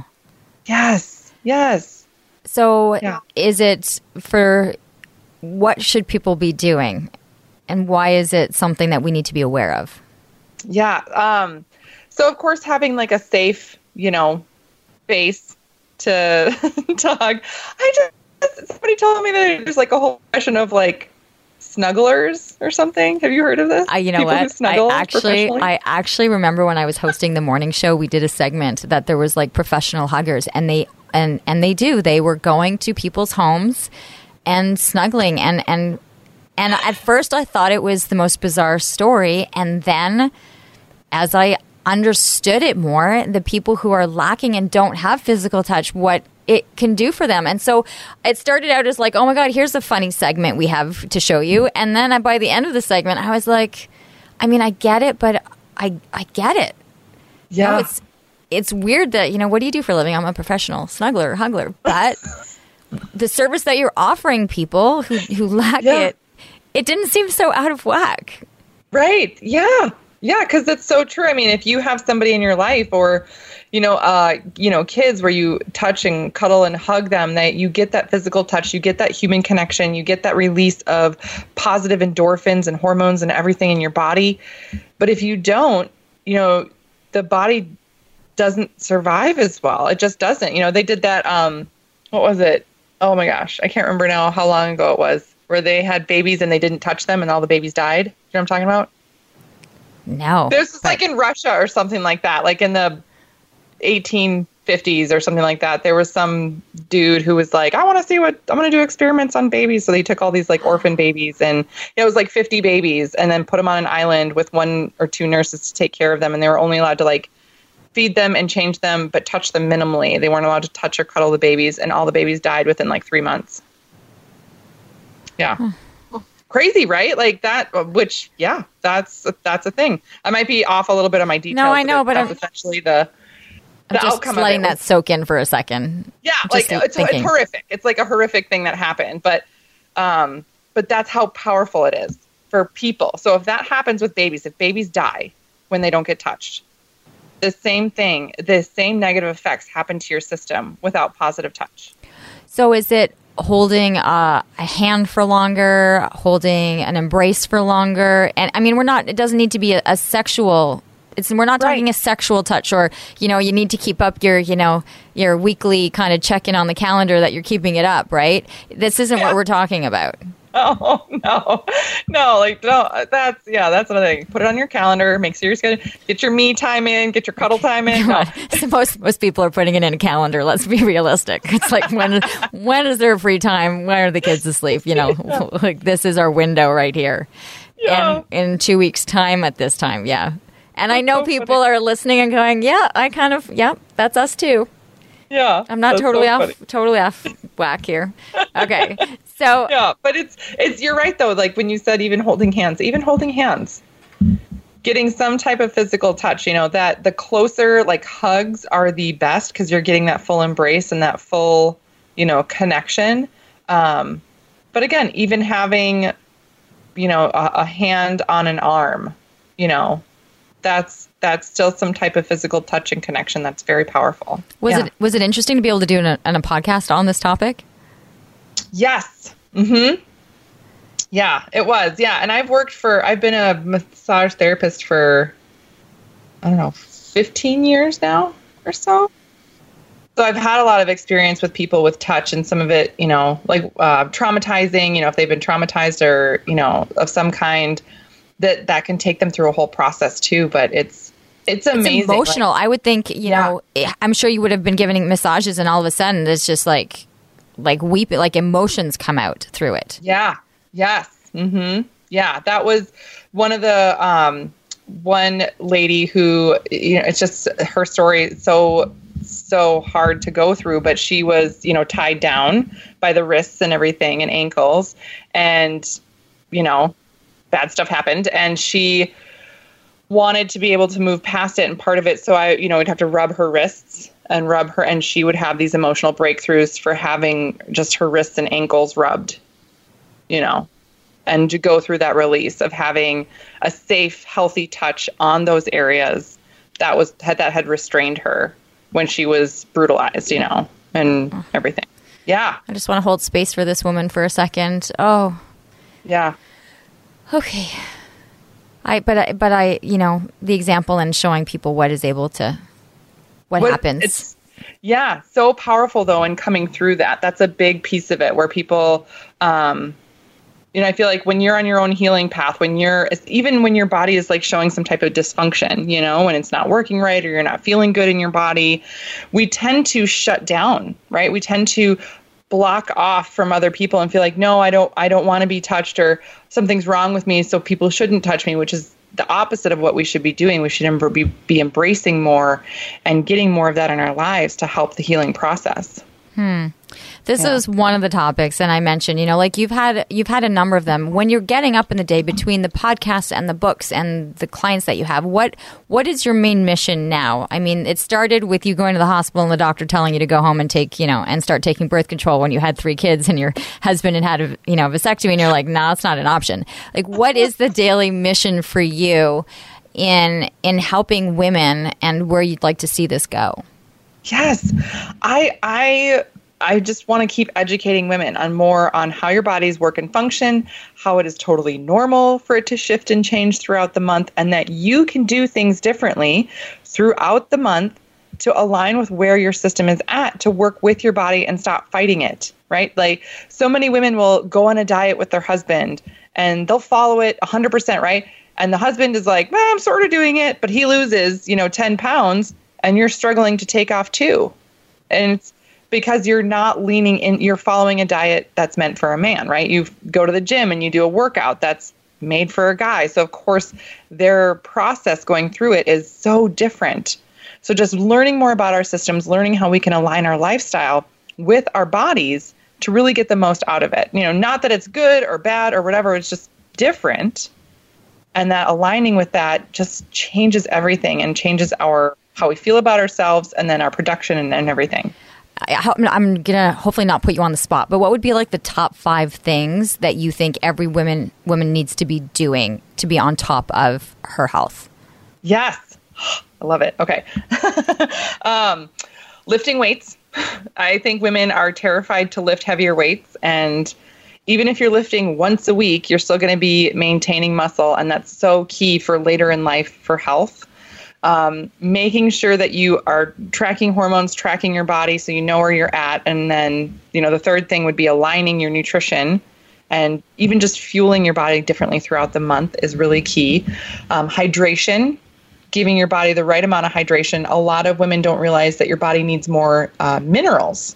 yes, yes. So Yeah. is it for what should people be doing and why is it something that we need to be aware of? Yeah. Um, so of course, having like a safe, you know, space to, to hug. I just, somebody told me that there's like a whole question of like snugglers or something. Have you heard of this? I, you know People what? I actually, I actually remember when I was hosting the morning show, we did a segment that there was like professional huggers, and they, and, and they do, they were going to people's homes and snuggling. And, and, and at first I thought it was the most bizarre story. And then as I understood it more, the people who are lacking and don't have physical touch, what it can do for them. And so it started out as like, oh my God, here's a funny segment we have to show you. And then by the end of the segment, I was like, I mean, I get it, but I I get it. Yeah. You know, it's, it's weird that, you know, what do you do for a living? I'm a professional snuggler, hugler. But the service that you're offering people who, who lack yeah. it, it didn't seem so out of whack. Right. Yeah. Yeah. Because it's so true. I mean, if you have somebody in your life or, you know, uh, you know, kids where you touch and cuddle and hug them, that you get that physical touch, you get that human connection, you get that release of positive endorphins and hormones and everything in your body. But if you don't, you know, the body doesn't survive as well. It just doesn't. You know, they did that. Um, what was it? Oh my gosh, I can't remember now how long ago it was, where they had babies and they didn't touch them and all the babies died. You know what I'm talking about? No. There's this, like in Russia or something like that, like in the eighteen fifties or something like that. There was some dude who was like, I want to see what, I'm going to do experiments on babies. So they took all these like orphan babies, and it was like fifty babies, and then put them on an island with one or two nurses to take care of them. And they were only allowed to like feed them and change them, but touch them minimally. They weren't allowed to touch or cuddle the babies, and all the babies died within like three months. Yeah. Hmm. Crazy, right? Like that, which, yeah, that's, that's a thing. I might be off a little bit on my details. No, I know, but, that's I'm essentially the, the I'm just outcome letting of it. that soak in for a second. Yeah, Just like it's, it's horrific. It's like a horrific thing that happened, but um, but that's how powerful it is for people. So if that happens with babies, if babies die when they don't get touched, the same thing, the same negative effects happen to your system without positive touch. So is it holding uh, a hand for longer, holding an embrace for longer? And I mean, we're not, it doesn't need to be a, a sexual, it's, we're not talking right. a sexual touch, or, you know, you need to keep up your, you know, your weekly kind of check-in on the calendar that you're keeping it up, right? This isn't yeah. what we're talking about. Oh, no, no, like, no, that's, yeah, that's another thing. Put it on your calendar, make sure you're scheduled, get your me time in, get your cuddle time in. No. most, most people are putting it in a calendar. Let's be realistic. It's like, when, when is there free time? When are the kids asleep? You know, yeah. like this is our window right here. Yeah. And in two weeks time at this time. Yeah. And that's I know so people funny. are listening and going, yeah, I kind of, yeah, that's us too. Yeah. I'm not totally so off, funny. totally off whack here. Okay. So yeah, but it's it's you're right though. Like when you said even holding hands, even holding hands, getting some type of physical touch. You know that the closer like hugs are the best because you're getting that full embrace and that full you know connection. Um, but again, even having you know a, a hand on an arm, you know, that's that's still some type of physical touch and connection that's very powerful. Was yeah. it was it interesting to be able to do an, an, a podcast on this topic? Yes. Mm-hmm. Yeah, it was. Yeah. And I've worked for, I've been a massage therapist for, I don't know, fifteen years now or so. So I've had a lot of experience with people with touch, and some of it, you know, like uh, traumatizing, you know, if they've been traumatized or, you know, of some kind, that, that can take them through a whole process too. But it's, it's amazing. It's emotional. Like, I would think, you yeah. know, I'm sure you would have been giving massages and all of a sudden it's just like, like weep, like emotions come out through it. Yeah. Yes. Mm-hmm. Yeah. That was one of the, um, one lady who, you know, it's just her story. So, so hard to go through, but she was, you know, tied down by the wrists and everything and ankles, and, you know, bad stuff happened, and she wanted to be able to move past it. And part of it, so I, you know, would have to rub her wrists and rub her, and she would have these emotional breakthroughs for having just her wrists and ankles rubbed, you know, and to go through that release of having a safe, healthy touch on those areas that was, had, that had restrained her when she was brutalized, you know, and everything. Yeah. I just want to hold space for this woman for a second. Oh, yeah. Okay. I but I but I you know the example and showing people what is able to what, what happens. It's, yeah, so powerful though in coming through that. That's a big piece of it where people um you know, I feel like when you're on your own healing path, when you're, even when your body is like showing some type of dysfunction, you know, when it's not working right or you're not feeling good in your body, we tend to shut down, right? We tend to block off from other people and feel like, no, I don't, I don't want to be touched or something's wrong with me, so people shouldn't touch me, which is the opposite of what we should be doing. We should be, be embracing more and getting more of that in our lives to help the healing process. Hmm. This yeah. is one of the topics, and I mentioned, you know, like you've had you've had a number of them. When you're getting up in the day between the podcasts and the books and the clients that you have, what what is your main mission now? I mean, it started with you going to the hospital and the doctor telling you to go home and take, you know, and start taking birth control when you had three kids and your husband had had a, you know, vasectomy, and you're like, no, nah, it's not an option. Like, what is the daily mission for you in in helping women, and where you'd like to see this go? Yes, I I. I just want to keep educating women on more on how your bodies work and function, how it is totally normal for it to shift and change throughout the month, and that you can do things differently throughout the month to align with where your system is at, to work with your body and stop fighting it, right? Like, so many women will go on a diet with their husband and they'll follow it one hundred percent, right? And the husband is like, well, I'm sort of doing it, but he loses, you know, ten pounds and you're struggling to take off too. And it's because you're not leaning in, you're following a diet that's meant for a man, right? You go to the gym and you do a workout that's made for a guy. So of course their process going through it is so different. So just learning more about our systems, learning how we can align our lifestyle with our bodies to really get the most out of it. You know, not that it's good or bad or whatever, it's just different. And that aligning with that just changes everything and changes our, how we feel about ourselves and then our production and, and everything. I'm going to hopefully not put you on the spot, but what would be like the top five things that you think every woman woman needs to be doing to be on top of her health? Yes. I love it. Okay. um, lifting weights. I think women are terrified to lift heavier weights. And even if you're lifting once a week, you're still going to be maintaining muscle. And that's so key for later in life for health. Um, making sure that you are tracking hormones, tracking your body so you know where you're at. And then, you know, the third thing would be aligning your nutrition, and even just fueling your body differently throughout the month is really key. Um, hydration, giving your body the right amount of hydration. A lot of women don't realize that your body needs more uh, minerals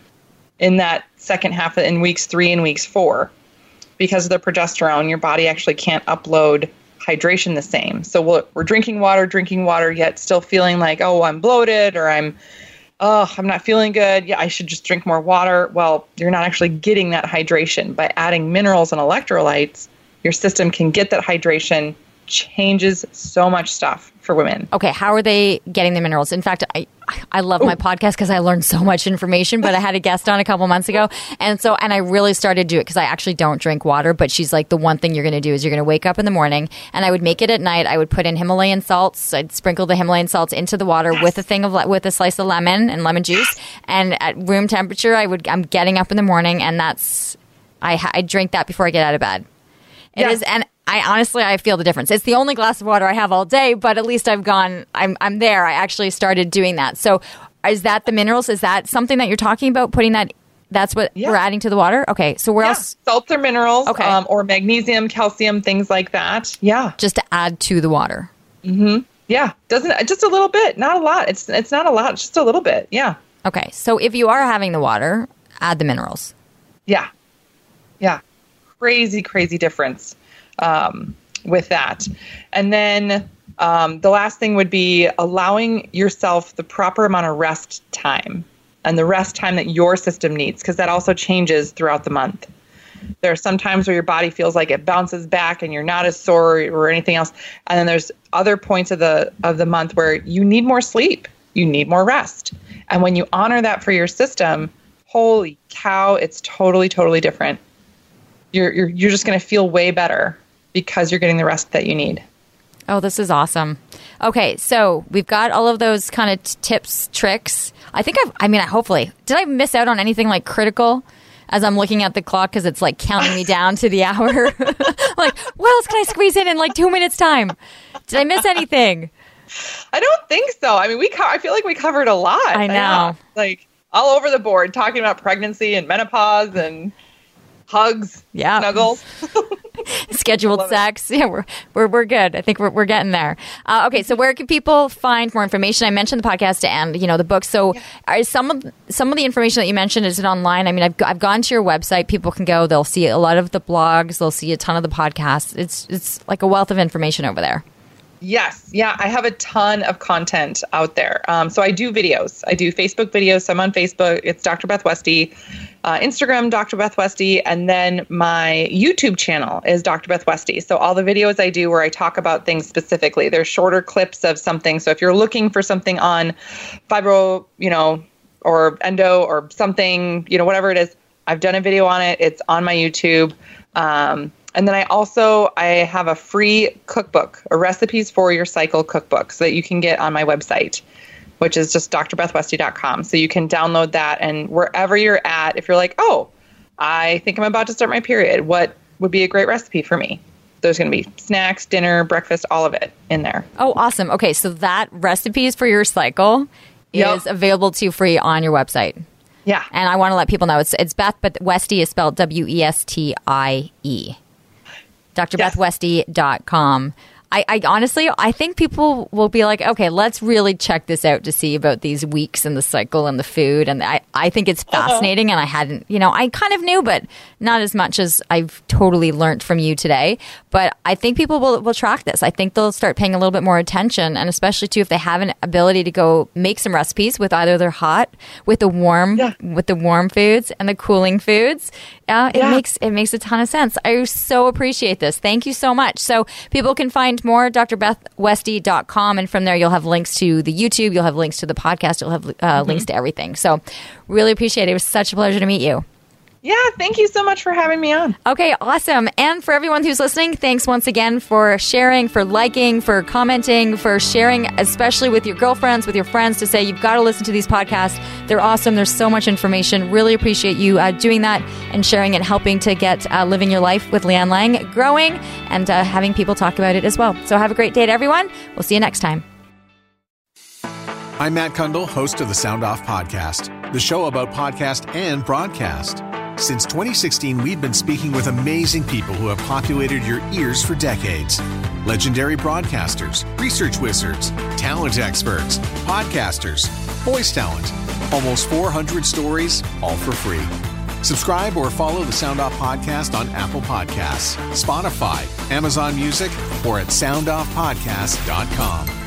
in that second half, in weeks three and weeks four. Because of the progesterone, your body actually can't upload hydration the same. So we're, we're drinking water, drinking water, yet still feeling like, oh, I'm bloated, or I'm, oh, I'm not feeling good. Yeah, I should just drink more water. Well, you're not actually getting that hydration. By adding minerals and electrolytes, your system can get that hydration, changes so much stuff for women. Okay, how are they getting the minerals? In fact, I I love Ooh. my podcast because I learned so much information, but I had a guest on a couple months ago. And so, and I really started to do it because I actually don't drink water, but she's like, the one thing you're going to do is you're going to wake up in the morning, and I would make it at night. I would put in Himalayan salts. I'd sprinkle the Himalayan salts into the water yes. with a thing of, with a slice of lemon and lemon juice. And at room temperature, I would, I'm getting up in the morning, and that's, I, I drink that before I get out of bed. It yes. is, and I honestly, I feel the difference. It's the only glass of water I have all day, but at least I've gone, I'm I'm there. I actually started doing that. So is that the minerals? Is that something that you're talking about, putting that, that's what yeah. we're adding to the water? Okay, so where yeah. else? Salts or minerals, okay. um, or magnesium, calcium, things like that. Yeah. Just to add to the water. Mm-hmm. Yeah. Doesn't, just a little bit, not a lot. It's It's not a lot, just a little bit. Yeah. Okay, so if you are having the water, add the minerals. Yeah. Yeah. Crazy, crazy difference. Um, with that. And then um, the last thing would be allowing yourself the proper amount of rest time and the rest time that your system needs, because that also changes throughout the month. There are some times where your body feels like it bounces back and you're not as sore or anything else. And then there's other points of the of the month where you need more sleep, you need more rest. And when you honor that for your system, holy cow, it's totally, totally different. You're you're you're just going to feel way better because you're getting the rest that you need. Oh, this is awesome. Okay, so we've got all of those kind of t- tips, tricks. I think I've, I mean, hopefully, did I miss out on anything like critical as I'm looking at the clock because it's like counting me down to the hour. Like, what else can I squeeze in in like two minutes time? Did I miss anything? I don't think so. I mean, we co- I feel like we covered a lot. I know. Yeah. Like all over the board, talking about pregnancy and menopause and hugs, yeah. snuggles. Scheduled sex. Yeah, we're, we're we're good. I think we're we're getting there. Uh, okay, so where can people find more information? I mentioned the podcast and, you know, the book. So yeah. are some of some of the information that you mentioned, is it online? I mean, I've I've gone to your website. People can go. They'll see a lot of the blogs. They'll see a ton of the podcasts. It's it's like a wealth of information over there. Yes. Yeah. I have a ton of content out there. Um, so I do videos. I do Facebook videos. So I'm on Facebook. It's Doctor Beth Westie. Uh, Instagram, Doctor Beth Westie. And then my YouTube channel is Doctor Beth Westie. So all the videos I do where I talk about things specifically, they're shorter clips of something. So if you're looking for something on fibro, you know, or endo or something, you know, whatever it is, I've done a video on it. It's on my YouTube. Um, And then I also, I have a free cookbook, a recipes for your cycle cookbook, so that you can get on my website, which is just D R beth westie dot com. So you can download that, and wherever you're at, if you're like, oh, I think I'm about to start my period, what would be a great recipe for me? There's going to be snacks, dinner, breakfast, all of it in there. Oh, awesome. Okay, so that recipes for your cycle Yep. is available to you free on your website. Yeah. And I want to let people know it's it's Beth, but Westie is spelled W E S T I E. D R beth westie dot com. I, I honestly, I think people will be like, okay, let's really check this out to see about these weeks and the cycle and the food. And I, I think it's fascinating. Uh-huh. And I hadn't, you know, I kind of knew, but not as much as I've totally learned from you today. But I think people will, will track this. I think they'll start paying a little bit more attention. And especially too, if they have an ability to go make some recipes with either their hot, with the warm, yeah. with the warm foods and the cooling foods. Uh, it yeah. makes, it makes a ton of sense. I so appreciate this. Thank you so much. So people can find more at D R beth westie dot com, and from there you'll have links to the YouTube, you'll have links to the podcast, you'll have uh, mm-hmm. links to everything. So really appreciate it. It was such a pleasure to meet you. Yeah, thank you so much for having me on. Okay, awesome. And for everyone who's listening, thanks once again for sharing, for liking, for commenting, for sharing, especially with your girlfriends, with your friends, to say you've got to listen to these podcasts. They're awesome. There's so much information. Really appreciate you uh, doing that and sharing and helping to get uh, Living Your Life with Leanne Lang growing, and uh, having people talk about it as well. So have a great day to everyone. We'll see you next time. I'm Matt Kundle, host of the Sound Off Podcast, the show about podcast and broadcast. Since twenty sixteen, we've been speaking with amazing people who have populated your ears for decades. Legendary broadcasters, research wizards, talent experts, podcasters, voice talent. Almost four hundred stories, all for free. Subscribe or follow the Sound Off Podcast on Apple Podcasts, Spotify, Amazon Music, or at sound off podcast dot com.